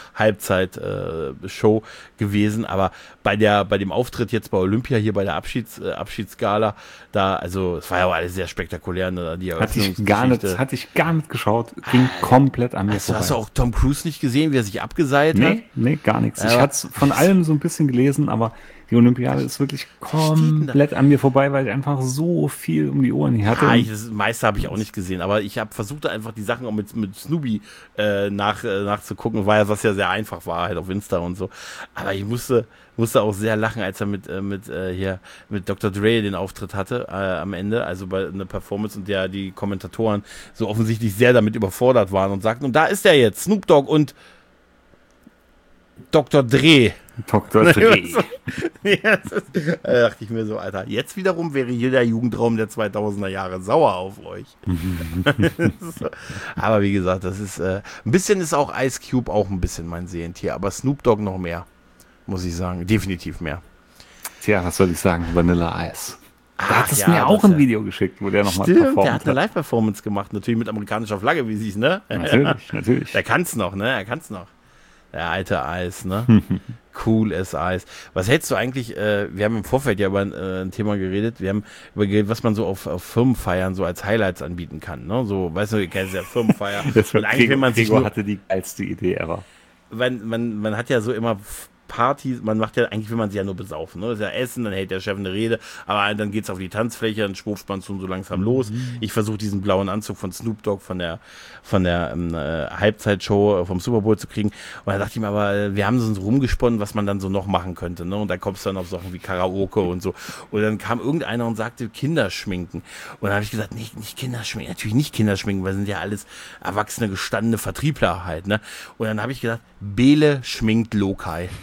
Bowl-Halbzeit-Show äh, gewesen, aber bei der, bei dem Auftritt jetzt bei Olympia, hier bei der Abschieds, äh, Abschiedsgala, da, also, es war ja auch alles sehr spektakulär, ne, die Hatte ich gar nicht, hatte ich gar nicht geschaut, ging komplett an mir hast, vorbei. hast du auch Tom Cruise nicht gesehen, wie er sich abgeseilt hat? Nee, nee, gar nichts. Ja. Ich hatte es von allem so ein bisschen gelesen, aber die Olympiade ist wirklich komplett an mir vorbei, weil ich einfach so viel um die Ohren hier hatte. Ja, ich, das meiste habe ich auch nicht gesehen, aber ich habe versucht, einfach die Sachen auch mit, mit Snoopy äh, nach, äh, nachzugucken, war ja, was ja sehr einfach war, halt auf Insta und so. Aber ich musste, musste auch sehr lachen, als er mit, äh, mit, äh, hier, mit Doktor Dre den Auftritt hatte äh, am Ende, also bei einer Performance, und der die Kommentatoren so offensichtlich sehr damit überfordert waren und sagten, und da ist er jetzt, Snoop Dogg und Doktor Dre. Doktor Dre. Ja, das ist, da dachte ich mir so, Alter, jetzt wiederum wäre jeder Jugendraum der zweitausender Jahre sauer auf euch. Aber wie gesagt, das ist, äh, ein bisschen ist auch Ice Cube auch ein bisschen mein Seelentier, aber Snoop Dogg noch mehr, muss ich sagen, definitiv mehr. Tja, was soll ich sagen, Vanilla Ice. Da Ach, hat es ja, mir auch das, ein Video geschickt, wo der nochmal Stimmt, performt der hat eine Live-Performance gemacht, natürlich mit amerikanischer Flagge, wie sie es, ne? Natürlich, natürlich. Der kann's noch, ne? Er kann's noch. Der alte Eis, ne? Cool as Eis. Was hältst du eigentlich, äh, wir haben im Vorfeld ja über ein, äh, ein Thema geredet, wir haben über geredet, was man so auf, auf Firmenfeiern so als Highlights anbieten kann, ne? So, weißt du, ihr kennt ja Firmenfeier. Das und eigentlich, wenn man sich Gregor nur, hatte die geilste Idee ever. man, man, man hat ja so immer Partys, man macht ja, eigentlich will man sie ja nur besaufen, ne? Das ist ja Essen, dann hält der Chef eine Rede, aber dann geht's auf die Tanzfläche, dann schwupft man so langsam los. Mhm. Ich versuche diesen blauen Anzug von Snoop Dogg von der, von der ähm, äh, Halbzeitshow vom Super Bowl zu kriegen. Und da dachte ich mir aber, wir haben so rumgesponnen, was man dann so noch machen könnte, ne? Und da kommst du dann auf Sachen wie Karaoke und so. Und dann kam irgendeiner und sagte, Kinderschminken. Und dann habe ich gesagt, nicht, nicht Kinderschminken, natürlich nicht Kinderschminken, weil sind ja alles erwachsene, gestandene Vertriebler halt, ne? Und dann habe ich gesagt, Bele schminkt Lokai.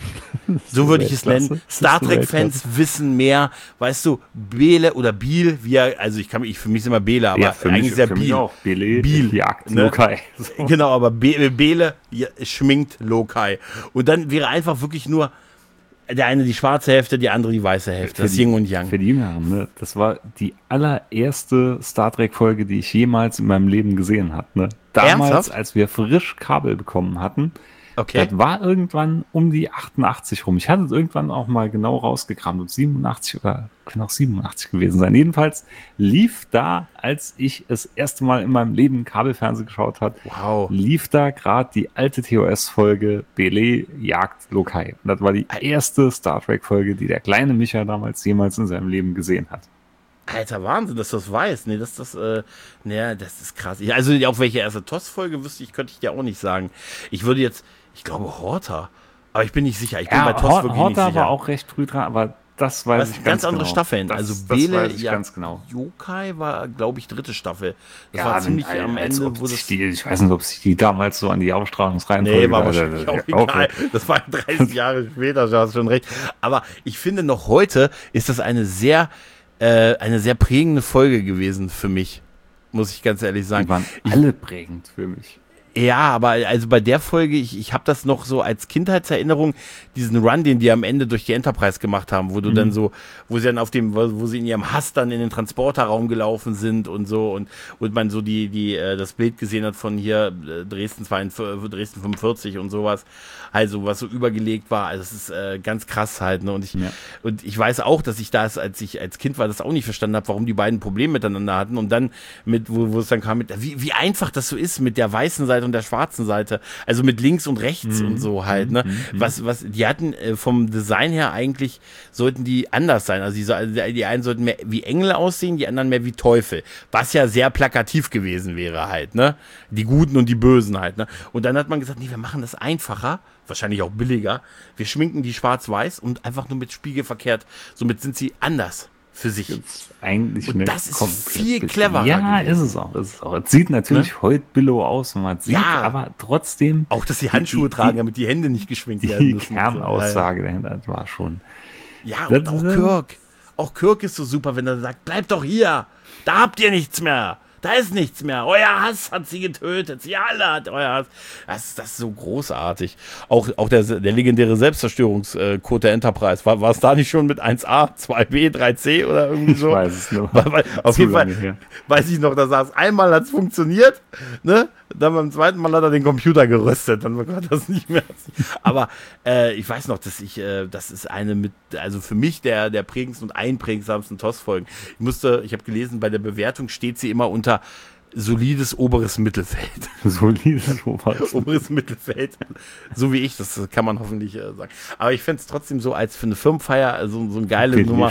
So würde ich es nennen. Star Trek-Fans wissen mehr, weißt du, Bele oder Biel, wie er, also ich kann mich, für mich ist immer Bele, aber ja, für eigentlich mich, ist er für Biel. mich auch. Bele, Biel, jagt ne? Lokai. So. Genau, aber Be Bele ja, schminkt Lokai. Und dann wäre einfach wirklich nur der eine die schwarze Hälfte, die andere die weiße Hälfte. Das Yin und Yang. Für die Jüngeren, ne? Das war die allererste Star Trek-Folge, die ich jemals in meinem Leben gesehen habe. Ne? Damals, Ernsthaft? als wir frisch Kabel bekommen hatten, Okay. das war irgendwann um die achtundachtzig rum. Ich hatte es irgendwann auch mal genau rausgekramt, ob siebenundachtzig oder kann auch siebenundachtzig gewesen sein. Jedenfalls lief da, als ich das erste Mal in meinem Leben Kabelfernsehen geschaut habe, Wow. lief da gerade die alte T O S-Folge Bele jagt Lokai. Und das war die erste Star Trek-Folge, die der kleine Micha damals jemals in seinem Leben gesehen hat. Alter, Wahnsinn, dass du das weißt. Nee, das, das, äh, nee, das ist krass. Ich, also auch welche erste T O S-Folge wüsste ich, könnte ich dir auch nicht sagen. Ich würde jetzt, ich glaube Horta, aber ich bin nicht sicher. Ich bin Ja, bei T O S Hor- wirklich Horta nicht sicher. war auch recht früh dran, aber das weiß Das ich sind ganz ganz andere genau. Staffeln. Das, Also das Bele, weiß ich ja, ganz genau. Yokai war, glaube ich, dritte Staffel. Das Ja, war ziemlich wenn- am als Ende, ob wo sich das... die, ich weiß nicht, ob sich die damals so an die Ausstrahlungsreihenfolge... Nee, war also, wahrscheinlich auch ja, egal. Das war dreißig Jahre später, du hast schon recht. Aber ich finde, noch heute ist das eine sehr, äh, eine sehr prägende Folge gewesen für mich, muss ich ganz ehrlich sagen. Die waren alle prägend für mich. Ja, aber also bei der Folge, ich, ich habe das noch so als Kindheitserinnerung, diesen Run, den die am Ende durch die Enterprise gemacht haben, wo du Mhm. dann so, wo sie dann auf dem, wo, wo sie in ihrem Hass dann in den Transporterraum gelaufen sind und so und und man so die die äh, das Bild gesehen hat von hier äh, Dresden zweiundvierzig, Dresden fünfundvierzig und sowas, also was so übergelegt war, also es ist äh, ganz krass halt, ne? Und ich Ja. und ich weiß auch, dass ich das, als ich als Kind war, das auch nicht verstanden habe, warum die beiden Probleme miteinander hatten und dann mit, wo, wo es dann kam, mit wie wie einfach das so ist mit der weißen Seite und der schwarzen Seite, also mit links und rechts Mhm. und so halt, ne? Mhm. Was, was, die hatten äh, vom Design her eigentlich, sollten die anders sein. Also die, so- die einen sollten mehr wie Engel aussehen, die anderen mehr wie Teufel. Was ja sehr plakativ gewesen wäre halt, ne? Die Guten und die Bösen halt, ne? Und dann hat man gesagt, nee, wir machen das einfacher, wahrscheinlich auch billiger. Wir schminken die schwarz-weiß und einfach nur mit Spiegel verkehrt. Somit sind sie anders für sich. Jetzt eigentlich Und eine das ist komplett viel be- cleverer Ja, gewesen. ist es auch. Ist es auch. Es sieht natürlich heute billow aus, wenn man es sieht, Ja. aber trotzdem Auch, dass sie Handschuhe die- tragen, damit die Hände nicht geschminkt werden die müssen. Kernaussage dahinter war schon. Ja, Das und auch ist- Kirk. Auch Kirk ist so super, wenn er sagt, bleibt doch hier. Da habt ihr nichts mehr. Da ist nichts mehr. Euer Hass hat sie getötet. Sie alle hat euer Hass. Das, das ist so großartig. Auch, auch der, der legendäre Selbstzerstörungscode der Enterprise. War, war es da nicht schon mit eins a, zwei b, drei c oder irgendwie so? Ich weiß es nur. Weil, weil, auf Zu jeden Fall lange her. weiß ich noch, da saß einmal hat es funktioniert, ne? Dann beim zweiten Mal hat er den Computer geröstet, dann hat das nicht mehr. Aber äh, ich weiß noch, dass ich, äh, das ist eine mit, also für mich der der prägendsten und einprägsamsten T O S-Folgen. Ich musste, ich habe gelesen, bei der Bewertung steht sie immer unter solides oberes Mittelfeld. Solides Oberst. Oberes Mittelfeld. So wie ich, das kann man hoffentlich äh, sagen. Aber ich fände es trotzdem so als für eine Firmenfeier, also so eine geile Nummer.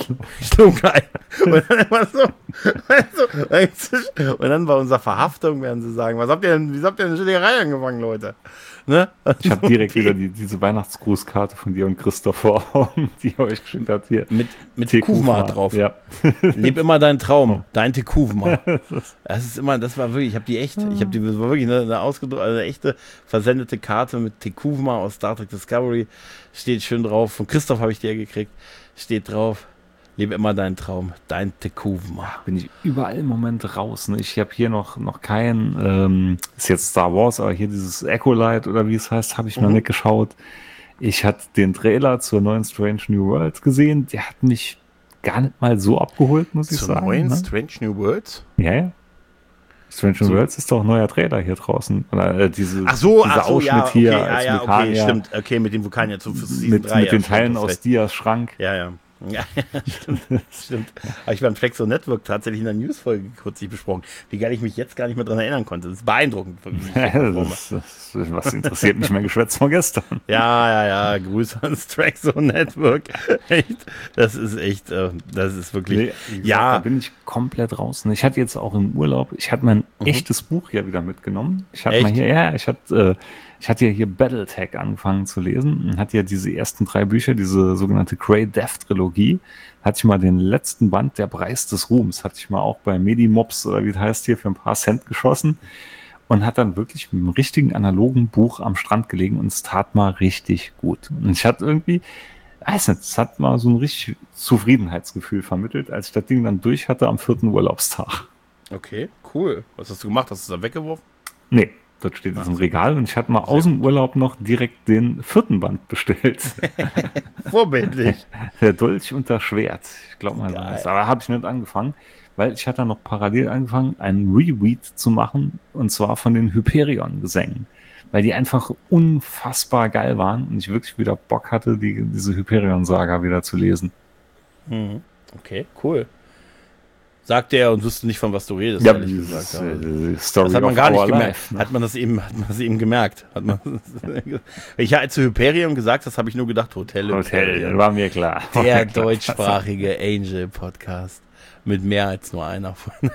So geil. Und dann immer so, weißt du, und dann bei unserer Verhaftung werden sie sagen, was habt ihr denn, wie habt ihr denn eine Schlägerei angefangen, Leute? Ne? Ich habe direkt wieder die, diese Weihnachtsgrußkarte von dir und Christoph vor Augen, die ihr euch geschickt habt hier. Mit, mit Tekuvma Tekuvma drauf. Ja. Leb immer deinen Traum, dein Tekuvma. Das ist immer, das war wirklich, ich habe die echt, ich habe die, das war wirklich eine, eine ausgedruckte, eine echte versendete Karte mit Tekuvma aus Star Trek Discovery. Steht schön drauf. Von Christoph habe ich die ja gekriegt. Steht drauf. Lebe immer deinen Traum, dein Tekuvma. Bin ich überall im Moment raus. Ne? Ich habe hier noch, noch kein, ähm, ist jetzt Star Wars, aber hier dieses Echolite oder wie es heißt, habe ich noch Mhm. nicht geschaut. Ich hatte den Trailer zur neuen Strange New Worlds gesehen. Der hat mich gar nicht mal so abgeholt, muss ich Zur sagen. neuen Ne? Strange New Worlds? Ja, ja. Strange New So. Worlds ist doch ein neuer Trailer hier draußen. Oder äh, diese, Ach so, dieser ach so, Ausschnitt ja, okay, hier ja, als ja, okay, Vulkanier stimmt. Okay, mit dem Vulkanier zu für Season mit, drei, mit ja, den stimmt, Teilen hast aus recht. Dias Schrank. Ja, ja. Ja, stimmt, stimmt. Aber ich war im Flexo Network tatsächlich in der Newsfolge kürzlich besprochen, wie geil ich mich jetzt gar nicht mehr dran erinnern konnte. Das ist beeindruckend. Wie ich das performe. das, das, was interessiert mich mein Geschwätz von gestern? Ja, ja, ja, Grüße ans Traxo Network. Echt, das ist echt, äh, das ist wirklich, Nee, wie gesagt, ja. Da bin ich komplett raus. Ich hatte jetzt auch im Urlaub, ich hatte mein Mhm. echtes Buch ja wieder mitgenommen. Ich hatte Echt? mal hier, ja, ich hatte, äh, ich hatte ja hier Battletech angefangen zu lesen und hatte ja diese ersten drei Bücher, diese sogenannte Grey Death Trilogie. Hatte ich mal den letzten Band, Der Preis des Ruhms, hatte ich mal auch bei Medimobs oder wie das heißt hier für ein paar Cent geschossen. und hat dann wirklich mit einem richtigen analogen Buch am Strand gelegen und es tat mal richtig gut. Und ich hatte irgendwie, weiß nicht, es hat mal so ein richtig Zufriedenheitsgefühl vermittelt, als ich das Ding dann durch hatte am vierten Urlaubstag. Okay, cool. Was hast du gemacht? Hast du es da weggeworfen? Nee, das steht jetzt im Regal und ich hatte mal aus dem Urlaub noch direkt den vierten Band bestellt. Vorbildlich. Der Dolch und das Schwert. Ich glaube mal, Geil. das. Aber habe ich nicht angefangen, weil ich hatte noch parallel angefangen, einen Reread zu machen und zwar von den Hyperion-Gesängen. Weil die einfach unfassbar geil waren und ich wirklich wieder Bock hatte, die, diese Hyperion-Saga wieder zu lesen. Mhm. Okay, cool. Sagt er und wusste nicht, von was du redest, Ja, ehrlich dieses, gesagt. äh, Story Das hat man of gar nicht our gemerkt. life, ne? Hat man das eben, hat man das eben gemerkt. Hat man ich habe zu Hyperion gesagt, das habe ich nur gedacht, Hotel Hotel, Hyperion. war mir klar. War Der mir klar. deutschsprachige Angel-Podcast. Mit mehr als nur einer Folge.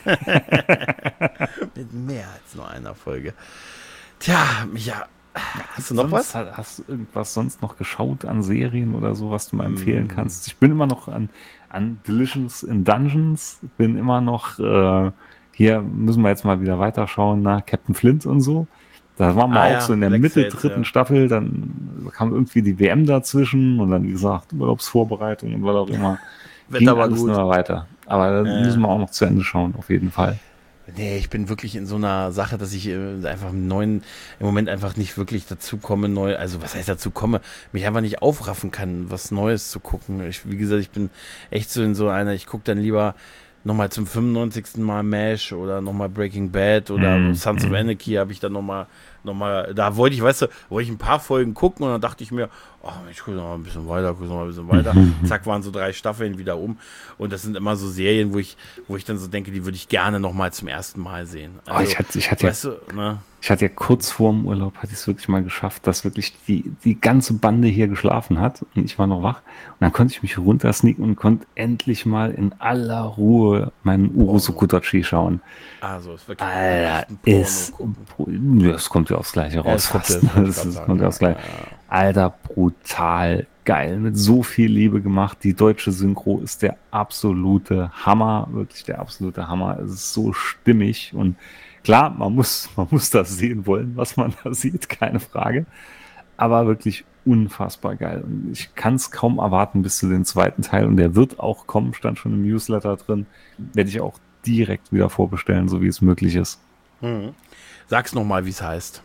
Mit mehr als nur einer Folge. Tja, ja. Hast du noch sonst, was? Hast du irgendwas sonst noch geschaut an Serien oder so, was du mal empfehlen Mm. kannst? Ich bin immer noch an, an Delicious in Dungeons, bin immer noch, äh, hier müssen wir jetzt mal wieder weiterschauen nach Captain Flint und so. Da waren wir Ah auch ja, so in der Black Mitte Sails, dritten ja. Staffel, dann kam irgendwie die W M dazwischen und dann, wie gesagt, Urlaubsvorbereitung und was auch immer. Ging Wetter war alles gut. nur weiter. Aber da Ja. müssen wir auch noch zu Ende schauen, auf jeden Fall. Nee, ich bin wirklich in so einer Sache, dass ich äh, einfach im neuen, im Moment einfach nicht wirklich dazu komme, neu, also was heißt dazu komme, mich einfach nicht aufraffen kann, was Neues zu gucken. Ich, wie gesagt, ich bin echt so in so einer, ich gucke dann lieber nochmal zum fünfundneunzigsten Mal MASH oder nochmal Breaking Bad oder Mm, Sons of Anarchy habe ich dann nochmal, nochmal, da wollte ich, weißt du, wollte ich ein paar Folgen gucken und dann dachte ich mir, oh, ich gucke noch mal ein bisschen weiter, gucke noch mal ein bisschen weiter. Zack, waren so drei Staffeln wieder um und das sind immer so Serien, wo ich, wo ich dann so denke, die würde ich gerne nochmal zum ersten Mal sehen. Oh, ich hatte, ich hatte ja weißt du, ne? Ich hatte ja kurz vor dem Urlaub, hatte ich es wirklich mal geschafft, dass wirklich die, die ganze Bande hier geschlafen hat und ich war noch wach. Und dann konnte ich mich runtersneaken und konnte endlich mal in aller Ruhe meinen Urusukutochi schauen. Also, es ist wirklich Alter, ein Porno ist, gucken. ja, es kommt ja aufs Gleiche Ja, raus. es kommt fast, ja- ne? wollte ich Das grad ist- sagen, kommt ja aufs ja, Gleiche. Alter, brutal geil. Mit so viel Liebe gemacht. Die deutsche Synchro ist der absolute Hammer. Wirklich der absolute Hammer. Es ist so stimmig und klar, man muss, man muss das sehen wollen, was man da sieht, keine Frage. Aber wirklich unfassbar geil. Und ich kann es kaum erwarten bis zu den zweiten Teil. Und der wird auch kommen, stand schon im Newsletter drin. Werde ich auch direkt wieder vorbestellen, so wie es möglich ist. Mhm. Sag's nochmal, wie es heißt.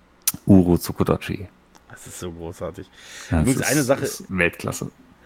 Uruzukutochi. Das ist so großartig. Das Übrigens, ist- eine Sache- ist Weltklasse.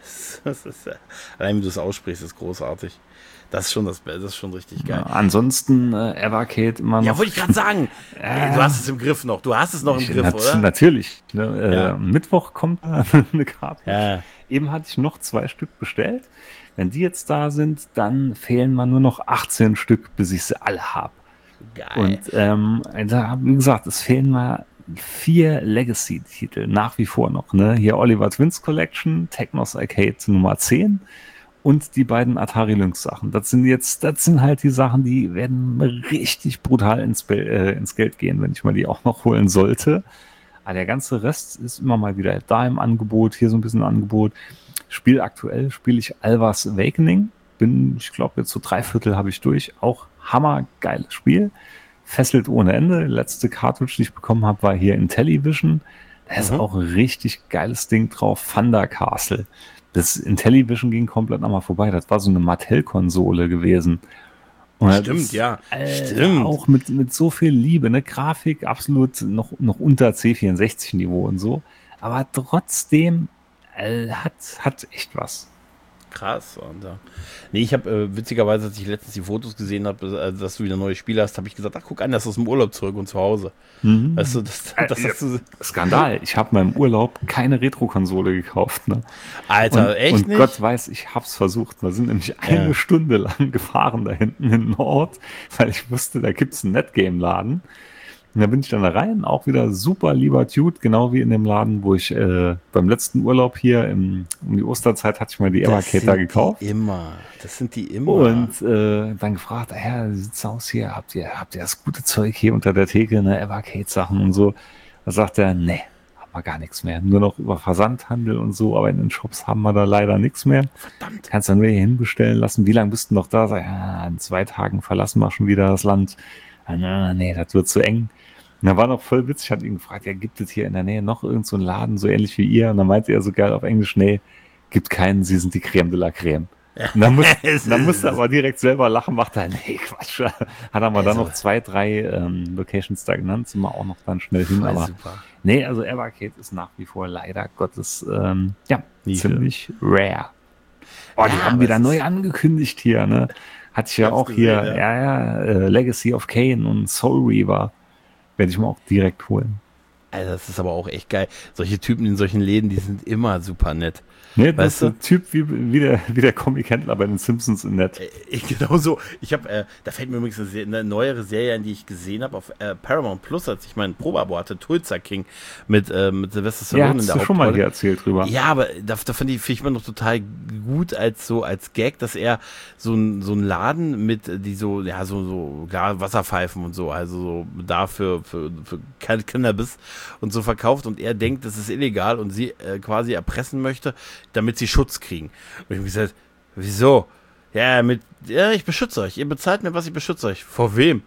Das ist, äh, allein wie du es aussprichst, ist großartig. Das ist schon, das, das ist schon richtig geil. Ja, ansonsten äh, Evercade immer noch. Ja, wollte ich gerade sagen. Ey, du hast es im Griff noch. Du hast es noch im Ich- Griff, nat- oder? Natürlich. Ne? Äh, Ja. Mittwoch kommt da eine Karte. Ja. Eben hatte ich noch zwei Stück bestellt. Wenn die jetzt da sind, dann fehlen mir nur noch achtzehn Stück, bis ich sie alle habe. Geil. Und ähm, da, wie gesagt, es fehlen mal vier Legacy-Titel nach wie vor noch. Ne? Hier Oliver Twins Collection, Technos Arcade Nummer zehn und die beiden Atari Lynx Sachen. Das sind jetzt, das sind halt die Sachen, die werden richtig brutal ins, Be äh, ins Geld gehen, wenn ich mal die auch noch holen sollte. Aber der ganze Rest ist immer mal wieder da im Angebot, hier so ein bisschen Angebot. Spiel aktuell spiele ich Alvas Awakening. Bin, ich glaube, jetzt so drei Viertel habe ich durch. Auch hammergeiles Spiel. Fesselt ohne Ende. Die letzte Cartridge, die ich bekommen habe, war hier in Television. Da ist Mhm. auch ein richtig geiles Ding drauf. Thunder Castle. Das in Television ging komplett nochmal vorbei. Das war so eine Mattel-Konsole gewesen. Und das Stimmt, ist, ja. Alter, Stimmt. Auch mit, mit so viel Liebe. Ne? Grafik absolut noch, noch unter C vierundsechzig Niveau und so. Aber trotzdem äh, hat, hat echt was. Krass. Und, ja. Nee, ich habe äh, witzigerweise, als ich letztens die Fotos gesehen habe, äh, dass du wieder neue Spiele hast, habe ich gesagt, ach, guck an, das ist aus dem Urlaub zurück und zu Hause. Mhm. Weißt du, das, das Äh, hast du, Skandal. Ich habe meinem Urlaub keine Retro-Konsole gekauft. Ne? Alter, und, echt und nicht? Gott weiß, ich hab's versucht. Wir sind nämlich eine Ja. Stunde lang gefahren da hinten in Nord, weil ich wusste, da gibt's einen Netgame-Laden. Und da bin ich dann da rein, auch wieder super lieber Dude, genau wie in dem Laden, wo ich äh, beim letzten Urlaub hier im, um die Osterzeit hatte ich mal die Das Evercade da sind gekauft. Die immer. Das sind die immer. Und äh, dann gefragt, ja, wie sieht's aus hier? Habt ihr, habt ihr das gute Zeug hier unter der Theke, ne, Evercade-Sachen und so? Da sagt er, nee, haben wir gar nichts mehr. Nur noch über Versandhandel und so, aber in den Shops haben wir da leider nichts mehr. Verdammt. Kannst dann nur hier hinbestellen lassen. Wie lange bist du noch da? Sag, ja, in zwei Tagen verlassen wir schon wieder das Land. Ah, nee, das wird zu eng. Und da war noch voll witzig, ich hatte ihn gefragt, ja, gibt es hier in der Nähe noch irgend so einen Laden, so ähnlich wie ihr? Und dann meinte er so geil auf Englisch, nee, gibt keinen, sie sind die Creme de la Creme. Und dann, muss, dann musste er aber direkt selber lachen, macht er, nee, Quatsch. Hat er mal dann noch zwei, drei ähm, Locations da genannt, sind wir auch noch dann schnell hin. Aber super. Nee, also Evercade ist nach wie vor leider Gottes, ähm, ja, Nie ziemlich für. rare. Oh, die ja, haben wieder neu angekündigt hier, ne? Hatte ich ja auch gesehen, hier, ja, ja, ja äh, Legacy of Kain und Soul Reaver. Werde ich mir auch direkt holen. Also das ist aber auch echt geil. Solche Typen in solchen Läden, die sind immer super nett. Nee, das weißt ist ein Typ wie, wie der, wie der Comic-Händler bei den Simpsons in nett. Äh, genau so. Ich habe, äh, da fällt mir übrigens eine, eine neuere Serie an, die ich gesehen habe auf äh, Paramount Plus, als ich mein Probeabo hatte, Tulsa King mit, äh, mit Sylvester Stallone ja, in der Hauptrolle. Ja, hast du schon mal hier erzählt drüber. Ja, aber da, da finde ich, find ich immer noch total gut als so als Gag, dass er so ein so ein Laden mit die so ja so so klar Wasserpfeifen und so, also so da für für, für Cannabis und so verkauft und er denkt, das ist illegal und sie äh, quasi erpressen möchte, damit sie Schutz kriegen. Und ich habe gesagt, wieso? Ja, mit, ja, ich beschütze euch. Ihr bezahlt mir was, ich beschütze euch. Vor wem?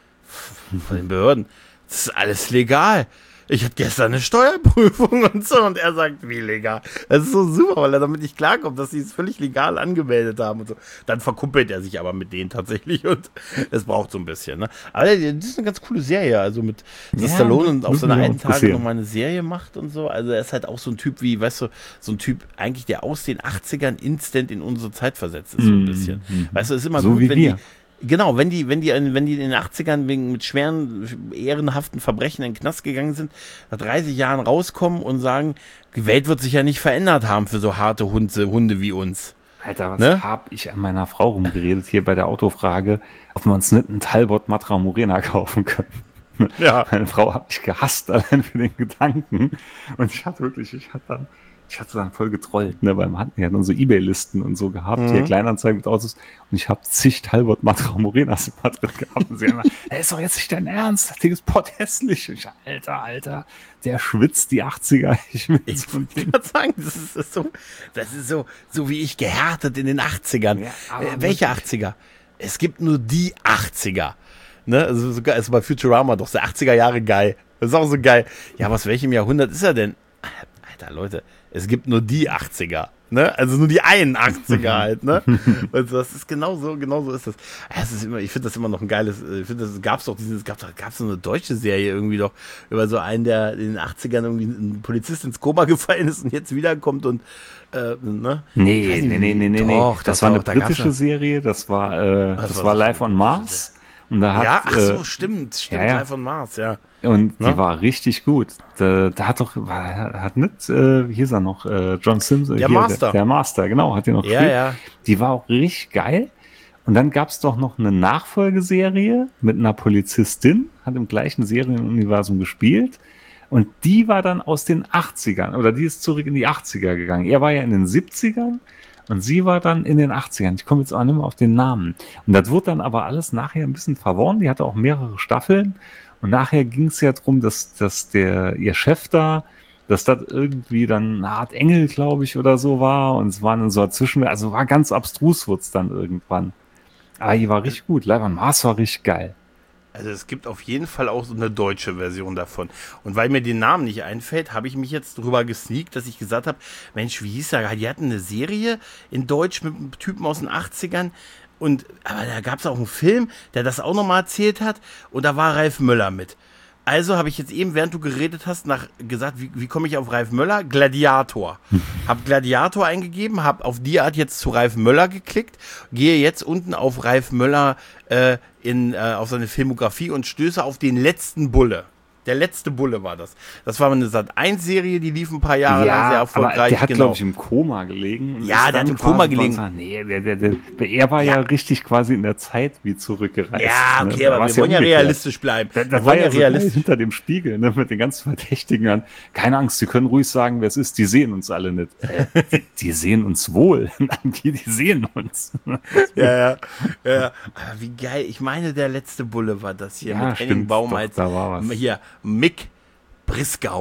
Von den Behörden. Das ist alles legal. Ich hatte gestern eine Steuerprüfung und so und er sagt, wie legal. Das ist so super, weil er damit nicht klarkommt, dass sie es völlig legal angemeldet haben und so. Dann verkuppelt er sich aber mit denen tatsächlich und es braucht so ein bisschen, ne? Aber das ist eine ganz coole Serie, also mit ja, Stallone und auf seine alten Tage nochmal eine Serie macht und so. Also er ist halt auch so ein Typ wie, weißt du, so ein Typ eigentlich, der aus den achtzigern instant in unsere Zeit versetzt ist, so ein bisschen. Mm-hmm. Weißt du, es ist immer so gut, wie wenn wir. die Genau, wenn die, wenn die, wenn die in den achtzigern wegen mit schweren, ehrenhaften Verbrechen in den Knast gegangen sind, nach dreißig Jahren rauskommen und sagen, die Welt wird sich ja nicht verändert haben für so harte Hunde, Hunde wie uns. Alter, was ne? Hab ich an meiner Frau rumgeredet hier bei der Autofrage, ob wir uns nicht einen Talbot Matra Morena kaufen können. Ja. Meine Frau hat mich gehasst allein für den Gedanken. Und ich hatte wirklich, ich hatte dann, ich hatte dann voll getrollt, ne, weil wir hatten ja dann so Ebay-Listen und so gehabt, mhm. hier Kleinanzeigen mit Autos und ich habe zig Talbot Matra Morenas immer drin gehabt und sie haben gesagt, das ist doch jetzt nicht dein Ernst, das Ding ist potthässlich. Und ich, Alter, Alter, der schwitzt die achtziger. Ich will ich so würde sagen, das ist, das ist so, das ist so, so wie ich gehärtet in den achtzigern. Ja, äh, welche achtziger? Es gibt nur die achtziger. Ne, also sogar ist bei Futurama doch der achtziger Jahre geil. Das ist auch so geil. Ja, was welchem Jahrhundert ist er denn? Alter, Leute, es gibt nur die achtziger, ne? Also nur die einundachtziger halt, ne? Also das ist genau so, genau so ist das. Das ist immer, ich finde das immer noch ein geiles, ich finde, das gab's doch dieses, gab doch, gab's so eine deutsche Serie irgendwie doch über so einen, der in den achtzigern irgendwie ein Polizist ins Koma gefallen ist und jetzt wiederkommt und äh, ne? Nee, nee, nee, nee, nee, doch, das, das war eine britische Serie, das war, äh, das, das war Live on Mars. Und da hat, ja, ach so, äh, stimmt, stimmt, ja, ja. Live on Mars, ja. Und die ja? war richtig gut. Da, da hat doch, war, hat nicht, äh, wie hieß er noch, äh, John Simpson. Der hier, Master. Der, der Master, genau, hat die noch ja, gespielt. Ja. Die war auch richtig geil. Und dann gab's doch noch eine Nachfolgeserie mit einer Polizistin, hat im gleichen Serienuniversum gespielt. Und die war dann aus den achtzigern, oder die ist zurück in die achtziger gegangen. Er war ja in den siebzigern. Und sie war dann in den achtzigern. Ich komme jetzt auch nicht mehr auf den Namen. Und das wurde dann aber alles nachher ein bisschen verworren. Die hatte auch mehrere Staffeln. Und nachher ging es ja darum, dass, dass der, ihr Chef da, dass das irgendwie dann eine Art Engel, glaube ich, oder so war. Und es war dann so dazwischen, also war ganz abstrus, wurde es dann irgendwann. Aber die war richtig gut. Live on Mars war richtig geil. Also es gibt auf jeden Fall auch so eine deutsche Version davon. Und weil mir den Namen nicht einfällt, habe ich mich jetzt drüber gesneakt, dass ich gesagt habe, Mensch, wie hieß der? Die hatten eine Serie in Deutsch mit einem Typen aus den achtzigern. Und, aber da gab es auch einen Film, der das auch nochmal erzählt hat. Und da war Ralf Möller mit. Also habe ich jetzt eben, während du geredet hast, nach gesagt, wie, wie komme ich auf Ralf Möller? Gladiator. Hab Gladiator eingegeben, hab auf die Art jetzt zu Ralf Möller geklickt, gehe jetzt unten auf Ralf Möller äh, in, äh, auf seine Filmografie und stöße auf den letzten Bulle. Der letzte Bulle war das. Das war eine Sat eins Serie, die lief ein paar Jahre ja, lang sehr erfolgreich. Aber der hat, genau. glaube ich, im Koma gelegen. Ja, der hat im Koma gelegen. Sagen, nee, der, der, der, er war ja. ja richtig quasi in der Zeit wie zurückgereist. Ja, okay, ne? aber wir wollen ja umgekehrt. realistisch bleiben. Da, da war ja so realistisch hinter dem Spiegel, ne, mit den ganzen Verdächtigen an. Keine Angst, Sie können ruhig sagen, wer es ist. Die sehen uns alle nicht. Äh, die, die sehen uns wohl. die, die sehen uns. ja, ja, ja. Aber wie geil. Ich meine, der letzte Bulle war das hier ja, mit Henning Baum als da war was. hier Mick Brisgau.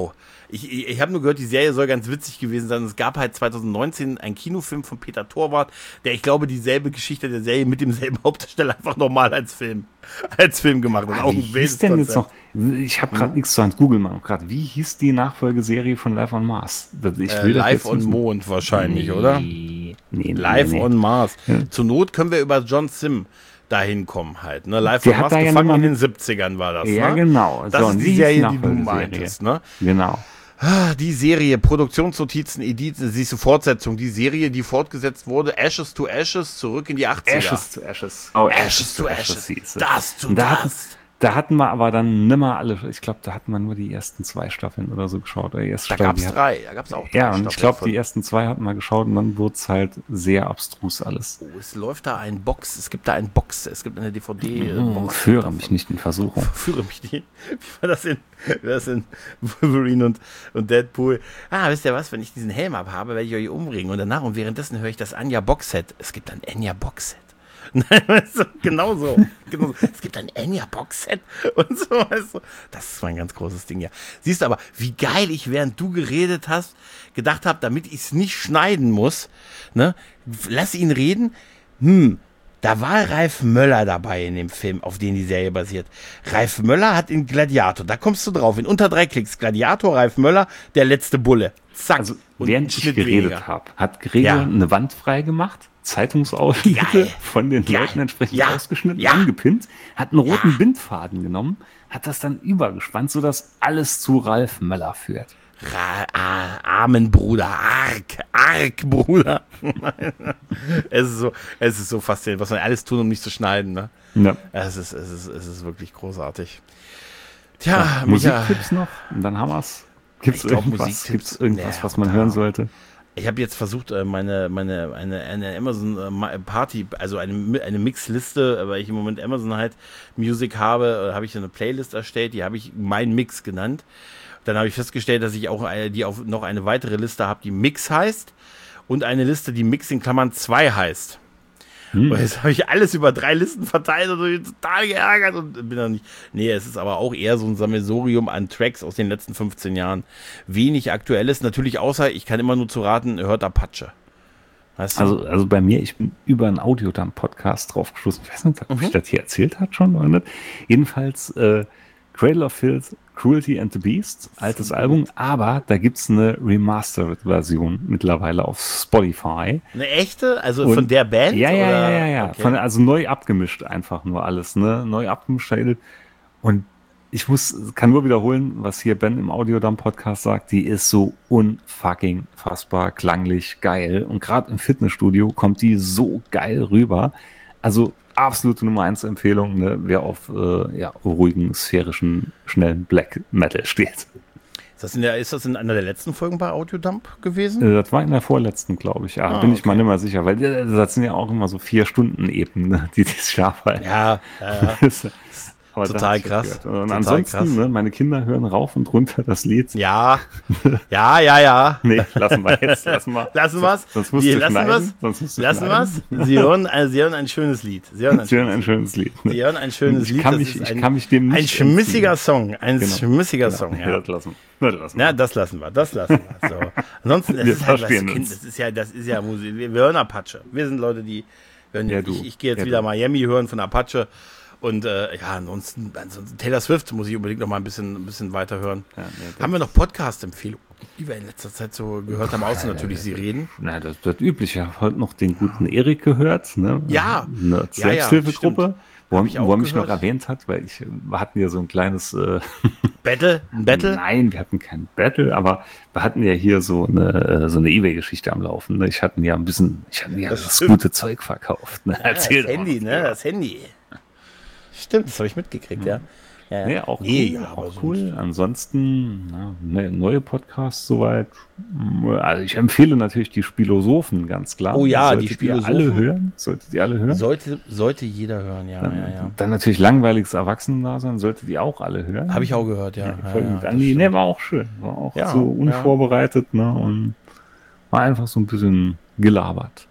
Ich, ich, ich habe nur gehört, die Serie soll ganz witzig gewesen sein. Es gab halt zwanzig neunzehn einen Kinofilm von Peter Torwart, der, ich glaube, dieselbe Geschichte der Serie mit demselben Hauptdarsteller einfach nochmal als Film, als Film gemacht hat. Ah, wie hieß denn jetzt noch? Ich habe gerade hm? nichts zu Hand, Google mal gerade. Wie hieß die Nachfolgeserie von Live on Mars? Ich will äh, Live on Mond wahrscheinlich, nee, oder? Nee, nee, Live nee. on Mars. Ja. Zur Not können wir über John Sim dahin kommen halt. Ne? Live Der on Mars, da ja gefangen noch in mal- den siebzigern war das. Ja, ne? genau. Das So, ist und die wie Serie, hieß die du Nachfolgeserie? meintest. Ne? Genau. Ah, Die Serie, Produktionsnotizen, Edit, siehst du, Fortsetzung. Die Serie, die fortgesetzt wurde, Ashes to Ashes, zurück in die achtziger. Ashes to Ashes. Oh, Ashes to Ashes. hieß es. Das zu Und da hatten- das. Da hatten wir aber dann nimmer alle, ich glaube, da hatten wir nur die ersten zwei Staffeln oder so geschaut. Oder die erste Da Staffel, gab die es hat- drei. Da gab's auch drei Ja, und ich Staffeln glaube, von. die ersten zwei hatten wir geschaut und dann wurde es halt sehr abstrus alles. Oh, es läuft da ein Box, es gibt da ein Box, es gibt eine D V D. Oh, Box führe davon. mich nicht in Versuchung. Führe mich nicht. Wie war das in, wie war das in Wolverine und, und Deadpool? Ah, wisst ihr was, wenn ich diesen Helm abhabe, werde ich euch umbringen. Und danach und währenddessen höre ich das Anya Box-Set. Es gibt ein Enya Box-Set. Nein, weißt du, genau so. Genau so. Es gibt ein Enya Box-Set und so, weißt du. Das ist mein ganz großes Ding, ja. Siehst du aber, wie geil ich, während du geredet hast, gedacht habe, damit ich es nicht schneiden muss, ne, lass ihn reden. Hm, da war Ralf Möller dabei in dem Film, auf den die Serie basiert. Ralf Möller hat in Gladiator, da kommst du drauf, in unter drei Klicks, Gladiator, Ralf Möller, der letzte Bulle. Zack. Also, Und während ein ich Schnitt geredet weniger. habe, hat Gregor Ja. eine Wand frei gemacht, Zeitungsausschnitte Geil. von den Geil. Leuten entsprechend Ja. ausgeschnitten, Ja. angepinnt, hat einen roten Ja. Bindfaden genommen, hat das dann übergespannt, sodass alles zu Ralf Möller führt. Ra ah, armen Bruder, arg, arg, Bruder. es ist so, es ist so faszinierend, was man alles tun, um nicht zu schneiden, ne? Ja. Es ist, es ist, es ist wirklich großartig. Tja, Ja, Micha, Musiktipps noch und dann haben wir's. Gibt's Ich glaub, irgendwas, Musiktipps- gibt's irgendwas Nee, was man da- hören sollte? ich habe jetzt versucht, äh, meine, meine, eine, eine Amazon äh, Ma- Party, also eine, Mi- eine Mixliste, äh, weil ich im Moment Amazon halt Music habe, äh, habe ich eine Playlist erstellt, die habe ich mein Mix genannt. Dann habe ich festgestellt, dass ich auch eine, die auf noch eine weitere Liste habe, die Mix heißt und eine Liste, die Mix in Klammern zwei heißt. Hm. Und jetzt habe ich alles über drei Listen verteilt und bin total geärgert und bin dann nicht. Nee, es ist aber auch eher so ein Sammelsurium an Tracks aus den letzten fünfzehn Jahren. Wenig Aktuelles, natürlich außer, ich kann immer nur zu raten, hört Apache. Weißt du? Also, also bei mir, ich bin über einen Audiodump-Podcast drauf gestoßen. Ich weiß nicht, ob Mhm. ich das hier erzählt habe schon oder nicht. Jedenfalls äh, Cradle of Filth, Cruelty and the Beast, altes Album, aber da gibt es eine Remastered-Version mittlerweile auf Spotify. Eine echte? Also Und- von der Band? Ja, ja, oder? ja, ja, ja. Okay. Von, also neu abgemischt einfach nur alles, ne? Neu abgemischt. Und ich muss, kann nur wiederholen, was hier Ben im Audiodump-Podcast sagt, die ist so unfucking fassbar klanglich geil. Und gerade im Fitnessstudio kommt die so geil rüber. Also absolute Nummer eins Empfehlung, ne? Wer auf äh, ja, ruhigen, sphärischen, schnellen Black Metal steht. Ist das, in der, ist das in einer der letzten Folgen bei Audiodump gewesen? Äh, das war in der vorletzten, glaube ich. Ja, Ah, bin ich okay. mal nicht mehr sicher, weil äh, das sind ja auch immer so vier Stunden eben, ne? die die scharf halten. Ja, ja, ja. Aber Total da hab ich krass. gehört. Und Total ansonsten, krass. ne, meine Kinder hören rauf und runter das Lied. Ja, ja, ja, ja. Nee, lassen wir jetzt, lassen wir. Lassen wir's? Sonst musst Wir du lassen schneiden. wir's? Sonst musst du Lassen schneiden. wir's? Sie hören, ein- Sie hören ein schönes Lied. Sie hören ein, Sie hören ein schönes Lied. Ne? Sie hören ein schönes Und ich Lied. kann Das mich, ist ich ein, kann mich dem nicht ein schmissiger entziehen. Song. Ein Genau. schmissiger Ja, Song, ja, ja. das lassen wir. Das lassen wir. Ja, das lassen wir, das lassen wir. So. Ansonsten, das Wir ist halt, was, verstehen kind, uns. das ist ja, das ist ja Musik. Wir, wir hören Apache. Wir sind Leute, die hören. Ja, ich du. ich gehe jetzt Ja, wieder du. Miami hören von Apache. Und äh, ja, ansonsten, ansonsten Taylor Swift muss ich unbedingt noch mal ein bisschen, ein bisschen weiter hören. Ja, nee, das- Haben wir noch Podcast-Empfehlungen, die wir in letzter Zeit so gehört haben, außer natürlich Sie reden. Na, das ist das Übliche. Ich habe heute noch den guten Erik gehört. Ne? Ja. Eine Ja, ja, Selbsthilfegruppe, stimmt. wo, Hab er- ich auch wo er mich noch gehört. erwähnt hat, weil ich, wir hatten ja so ein kleines äh, Battle? Ein Battle? Nein, wir hatten kein Battle, aber wir hatten ja hier so eine, äh, so eine Ebay-Geschichte am Laufen. Ne? Ich hatte ja ein bisschen, ich hatte ja Das das, stimmt. gute Zeug verkauft. Ne? Ja, das Erzähl doch mal. Handy, ne? Das Handy. Stimmt, das habe ich mitgekriegt, ja. Ja, ja. Nee, auch cool. Nee, ja, auch aber so- cool. Ansonsten, na, ne, neue Podcasts soweit. Also ich empfehle natürlich die Spilosophen, ganz klar. Oh ja, Solltet die ihr Spilosophen. alle hören. Solltet ihr alle hören. Sollte, sollte jeder hören, ja, dann, ja, ja. dann natürlich langweiliges Erwachsenendasein, solltet ihr auch alle hören. Habe ich auch gehört, ja. Ja, die ja, Folge ja, mit das Andi, stimmt. ne, war auch schön. War auch Ja, so unvorbereitet, ne, und war einfach so ein bisschen gelabert.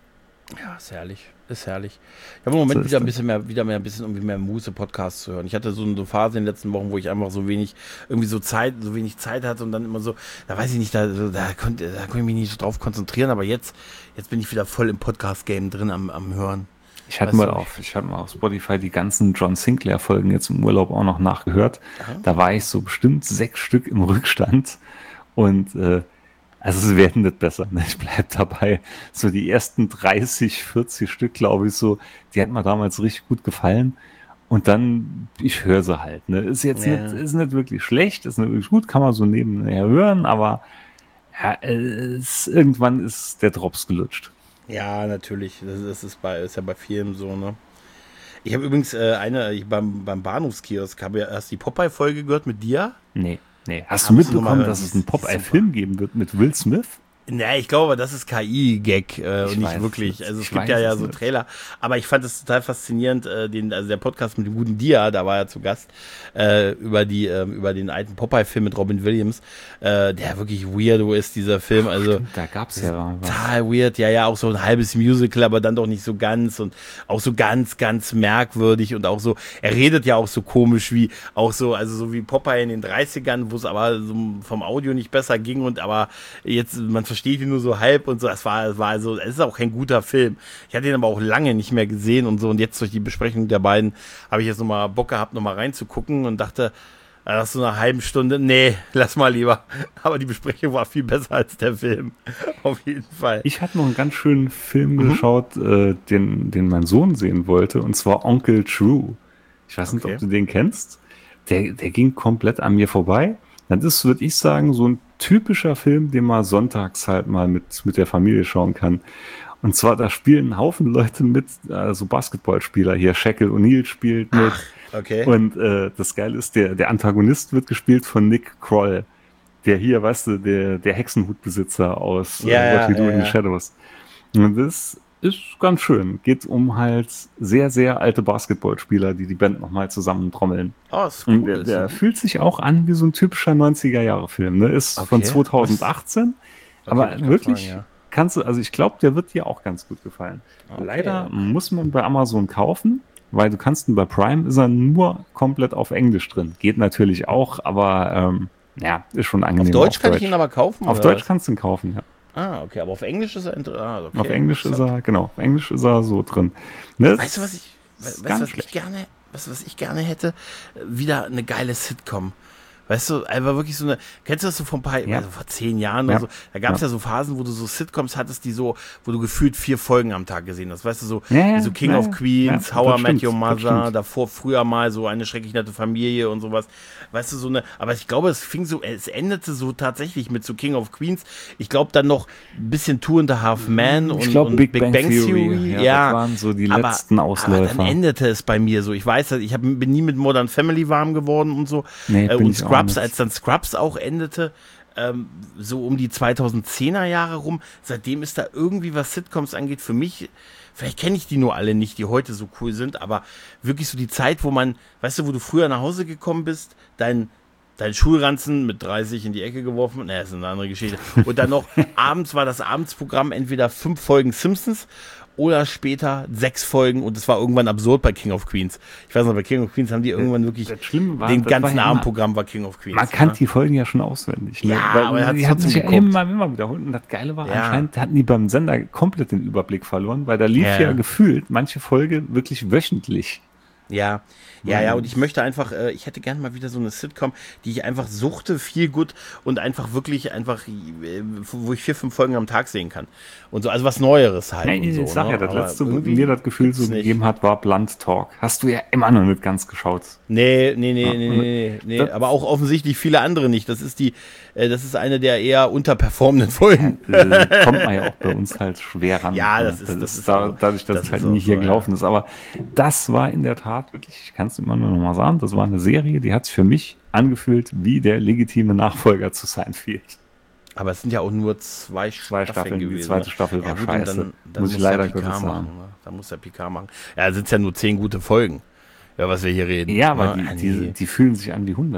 Ja, ist herrlich, ist herrlich. Ich habe im Moment so wieder ein bisschen mehr, wieder mehr ein bisschen irgendwie mehr Muße, Podcasts zu hören. Ich hatte so eine Phase in den letzten Wochen, wo ich einfach so wenig, irgendwie so Zeit, so wenig Zeit hatte und dann immer so, da weiß ich nicht, da, da konnte, da konnte ich mich nicht so drauf konzentrieren, aber jetzt, jetzt bin ich wieder voll im Podcast-Game drin am, am Hören. Ich hatte, mal auf, ich hatte mal auf Spotify die ganzen John Sinclair-Folgen jetzt im Urlaub auch noch nachgehört. Aha. Da war ich so bestimmt sechs Stück im Rückstand und äh, also es werden nicht besser, ne? Ich bleib dabei. So die ersten dreißig, vierzig Stück, glaube ich, so, die hat mir damals richtig gut gefallen. Und dann, ich höre sie halt. Ne? Ist jetzt ja. nicht, ist nicht wirklich schlecht, ist nicht wirklich gut, kann man so nebenher hören, aber ja, es, irgendwann ist der Drops gelutscht. Ja, natürlich. Das, das ist, bei, ist ja bei vielen so, ne? Ich habe übrigens äh, eine, ich beim, beim Bahnhofskiosk, habe ja erst die Popeye-Folge gehört mit dir. Nee. Nee. Hast du mitbekommen, dass es einen Popeye-Film geben wird mit Will Smith? Ja, ich glaube, das ist K I-Gag äh, und nicht wirklich. Also es ich gibt ja ja so nicht. Trailer. Aber ich fand es total faszinierend, äh, den, also der Podcast mit dem guten Dia, da war er zu Gast, äh, über die, äh, über den alten Popeye-Film mit Robin Williams, äh, der wirklich weirdo ist, dieser Film. Also stimmt, da gab's ja was. Total weird, ja, ja, auch so ein halbes Musical, aber dann doch nicht so ganz und auch so ganz, ganz merkwürdig und auch so, er redet ja auch so komisch wie, auch so, also so wie Popeye in den dreißigern, wo es aber so vom Audio nicht besser ging und aber jetzt, man versteht ihn nur so halb und so. Es war, es war also, es ist auch kein guter Film. Ich hatte ihn aber auch lange nicht mehr gesehen und so. Und jetzt durch die Besprechung der beiden habe ich jetzt nochmal Bock gehabt, nochmal reinzugucken und dachte, nach so einer halben Stunde, nee, lass mal lieber. Aber die Besprechung war viel besser als der Film. Auf jeden Fall. Ich hatte noch einen ganz schönen Film mhm. geschaut, äh, den, den mein Sohn sehen wollte, und zwar Onkel True. Ich weiß nicht, okay. ob du den kennst. Der, der ging komplett an mir vorbei. Das ist, würde ich sagen, so ein typischer Film, den man sonntags halt mal mit, mit der Familie schauen kann. Und zwar, da spielen ein Haufen Leute mit, also Basketballspieler hier. Shaquille O'Neal spielt mit. Ach, okay. Und äh, das Geile ist, der, der Antagonist wird gespielt von Nick Kroll. Der hier, weißt du, der, der Hexenhutbesitzer aus ja, äh, What We ja, Do ja, in the ja. Shadows. Und das ist ganz schön. Geht um halt sehr, sehr alte Basketballspieler, die die Band nochmal zusammen trommeln. Oh, ist cool. Und der, der fühlt sich auch an wie so ein typischer neunziger-Jahre-Film. Ne? Ist okay. von zweitausendachtzehn. Okay, aber wirklich sagen, ja. kannst du, also ich glaube, der wird dir auch ganz gut gefallen. Okay. Leider muss man bei Amazon kaufen, weil du kannst ihn bei Prime, ist er nur komplett auf Englisch drin. Geht natürlich auch, aber ähm, ja, ist schon angenehm. Auf Deutsch auf kann Deutsch. Ich ihn aber kaufen? Auf Deutsch was? Kannst du ihn kaufen, ja. Ah, okay, aber auf Englisch ist er ah, okay. Auf Englisch ist er, genau, auf Englisch ist er so drin. Ne? Weißt du, was ich, weißt, was ich gerne, was, was ich gerne hätte? Wieder eine geile Sitcom. Weißt du, einfach wirklich so eine, kennst du das so vor ein paar, ja. also vor zehn Jahren ja. oder so, da gab es ja. ja so Phasen, wo du so Sitcoms hattest, die so, wo du gefühlt vier Folgen am Tag gesehen hast, weißt du, so, ja, ja, so King ja, of Queens, ja, How I Met Your Mother, davor früher mal so Eine schrecklich nette Familie und sowas, weißt du, so eine, aber ich glaube, es fing so, es endete so tatsächlich mit so King of Queens, ich glaube dann noch ein bisschen Two and a Half Men und, glaub, und Big, Big Bang, Bang Theory, Theory. Ja, ja, das waren so die aber, letzten Ausläufer. Aber dann endete es bei mir so, ich weiß, ich hab, bin nie mit Modern Family warm geworden und so, nee, äh, und Scrubs, als dann Scrubs auch endete, ähm, so um die zweitausendzehner Jahre rum. Seitdem ist da irgendwie, was Sitcoms angeht, für mich, vielleicht kenne ich die nur alle nicht, die heute so cool sind, aber wirklich so die Zeit, wo man, weißt du, wo du früher nach Hause gekommen bist, dein dein Schulranzen mit dreißig in die Ecke geworfen, naja, ist eine andere Geschichte. Und dann noch, abends war das Abendsprogramm entweder fünf Folgen Simpsons oder später sechs Folgen und es war irgendwann absurd bei King of Queens. Ich weiß noch, bei King of Queens haben die irgendwann wirklich war, den ganzen ja Abendprogramm war King of Queens. Man kannte ja die Folgen ja schon auswendig. Ne? Ja, Weil aber er die hatten sich ja immer, immer wiederholt und das Geile war, ja. anscheinend hatten die beim Sender komplett den Überblick verloren, weil da lief ja, ja gefühlt manche Folge wirklich wöchentlich. Ja, ja, ja, und ich möchte einfach, äh, ich hätte gerne mal wieder so eine Sitcom, die ich einfach suchte, viel gut und einfach wirklich einfach, äh, wo ich vier, fünf Folgen am Tag sehen kann. Und so, also was Neueres halt. Ja, und ich so, sag ne? ja, das Aber letzte, wo mir das Gefühl so gegeben hat, war Blunt Talk. Hast du ja immer noch nicht ganz geschaut. Nee, nee, nee, ja, nee, nee, nee, nee. Aber auch offensichtlich viele andere nicht. Das ist die, äh, das ist eine der eher unterperformenden Folgen. Ja, kommt man ja auch bei uns halt schwer ran. Ja, das ist, das, das ist ist da, auch, dadurch, dass das es halt ist nie hier so, gelaufen ja. ist. Aber das war in der Tat wirklich, ich kann es immer nur noch mal sagen, das war eine Serie, die hat sich für mich angefühlt wie der legitime Nachfolger zu Seinfeld. Aber es sind ja auch nur zwei, zwei Staffeln, Staffeln gewesen. Die zweite Staffel war ja, gut, scheiße. Dann, dann muss ich leider Picard Gottes machen. sagen. Ne? Da muss der Picard machen. Ja, da sind ja nur zehn gute Folgen, ja, was wir hier reden. Ja, aber ne? die, die, die fühlen sich an wie hundert.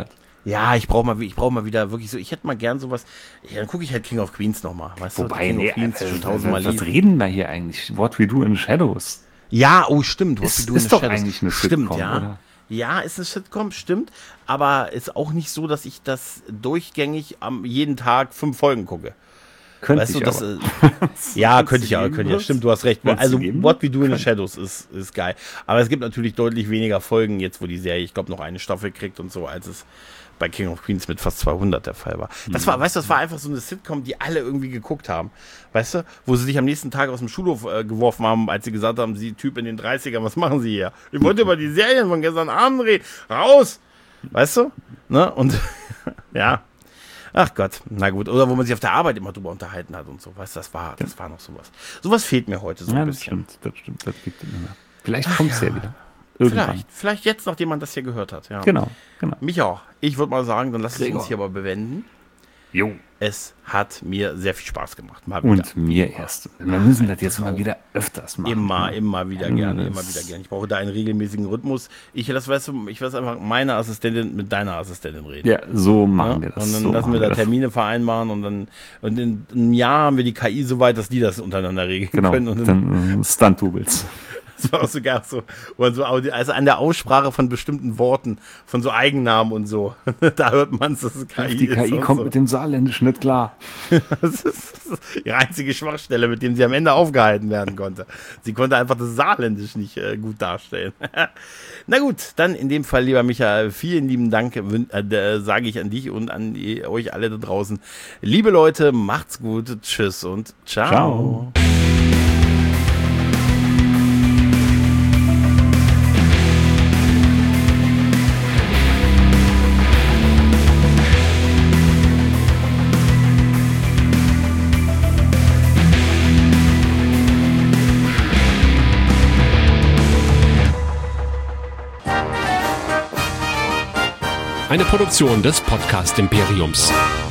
Ja, ich brauche mal, ich brauche mal wieder wirklich so, ich hätte mal gern sowas, ja, dann gucke ich halt King of Queens nochmal, weißt Wobei, du? King nee, of Queens äh, schon was, tausendmal was lief. reden wir hier eigentlich? What We Do in the Shadows. Ja, oh, stimmt. What Ist, We Do in ist the doch Shadows. eigentlich eine Stimmt, Sitcom, ja. oder? Ja, ist eine Sitcom, stimmt. Aber ist auch nicht so, dass ich das durchgängig am jeden Tag fünf Folgen gucke. Könnte Weißt ich du, das, aber. äh, ja, könnte ich auch, könnte ich ja. Stimmt, du hast recht. Willst Also, du geben? What We Do in the Könnte. Shadows ist, ist geil. Aber es gibt natürlich deutlich weniger Folgen jetzt, wo die Serie, ich glaube, noch eine Staffel kriegt und so, als es bei King of Queens mit fast zweihundert der Fall war. Das war, weißt du, das war einfach so eine Sitcom, die alle irgendwie geguckt haben. Weißt du, wo sie sich am nächsten Tag aus dem Schulhof äh, geworfen haben, als sie gesagt haben, sie Typ in den dreißigern, was machen sie hier? Ich wollte über die Serien von gestern Abend reden. Raus! Weißt du? Ne? Und ja. Ach Gott, na gut. Oder wo man sich auf der Arbeit immer drüber unterhalten hat und so. Weißt du, das war, das war noch sowas. Sowas fehlt mir heute so Ja, ein das bisschen. stimmt, das stimmt, das gibt es nicht mehr. Vielleicht kommt es ja. ja wieder. Irgendwann. Vielleicht, vielleicht jetzt, nachdem man das hier gehört hat. Ja. Genau, genau. Mich auch. Ich würde mal sagen, dann lass es Gregor. uns hier aber bewenden. Jo. Es hat mir sehr viel Spaß gemacht. Mal wieder. Und mir erst. Wir müssen das jetzt mal wieder öfters machen. Immer, ne? immer wieder Ja, gerne, das- immer wieder gerne. Ich brauche da einen regelmäßigen Rhythmus. Ich lass, weißt du, ich lass einfach meine Assistentin mit deiner Assistentin reden. Ja, so machen Ja? wir das. Und dann so lassen machen wir da das. Termine vereinbaren und dann und in einem Jahr haben wir die K I so weit, dass die das untereinander regeln Genau, können. Und dann, dann äh, Stunt-Doubles. das war auch sogar so, wo man so, Audi- also an der Aussprache von bestimmten Worten, von so Eigennamen und so, da hört man es, dass es K I Die ist. K I und kommt so. mit dem Saarländisch nicht klar. Das ist ihre einzige Schwachstelle, mit dem sie am Ende aufgehalten werden konnte. Sie konnte einfach das Saarländisch nicht äh, gut darstellen. Na gut, dann in dem Fall, lieber Michael, vielen lieben Dank, wün- äh, sage ich an dich und an die, euch alle da draußen. Liebe Leute, macht's gut, tschüss und ciao. Ciao. Eine Produktion des Podcast Imperiums.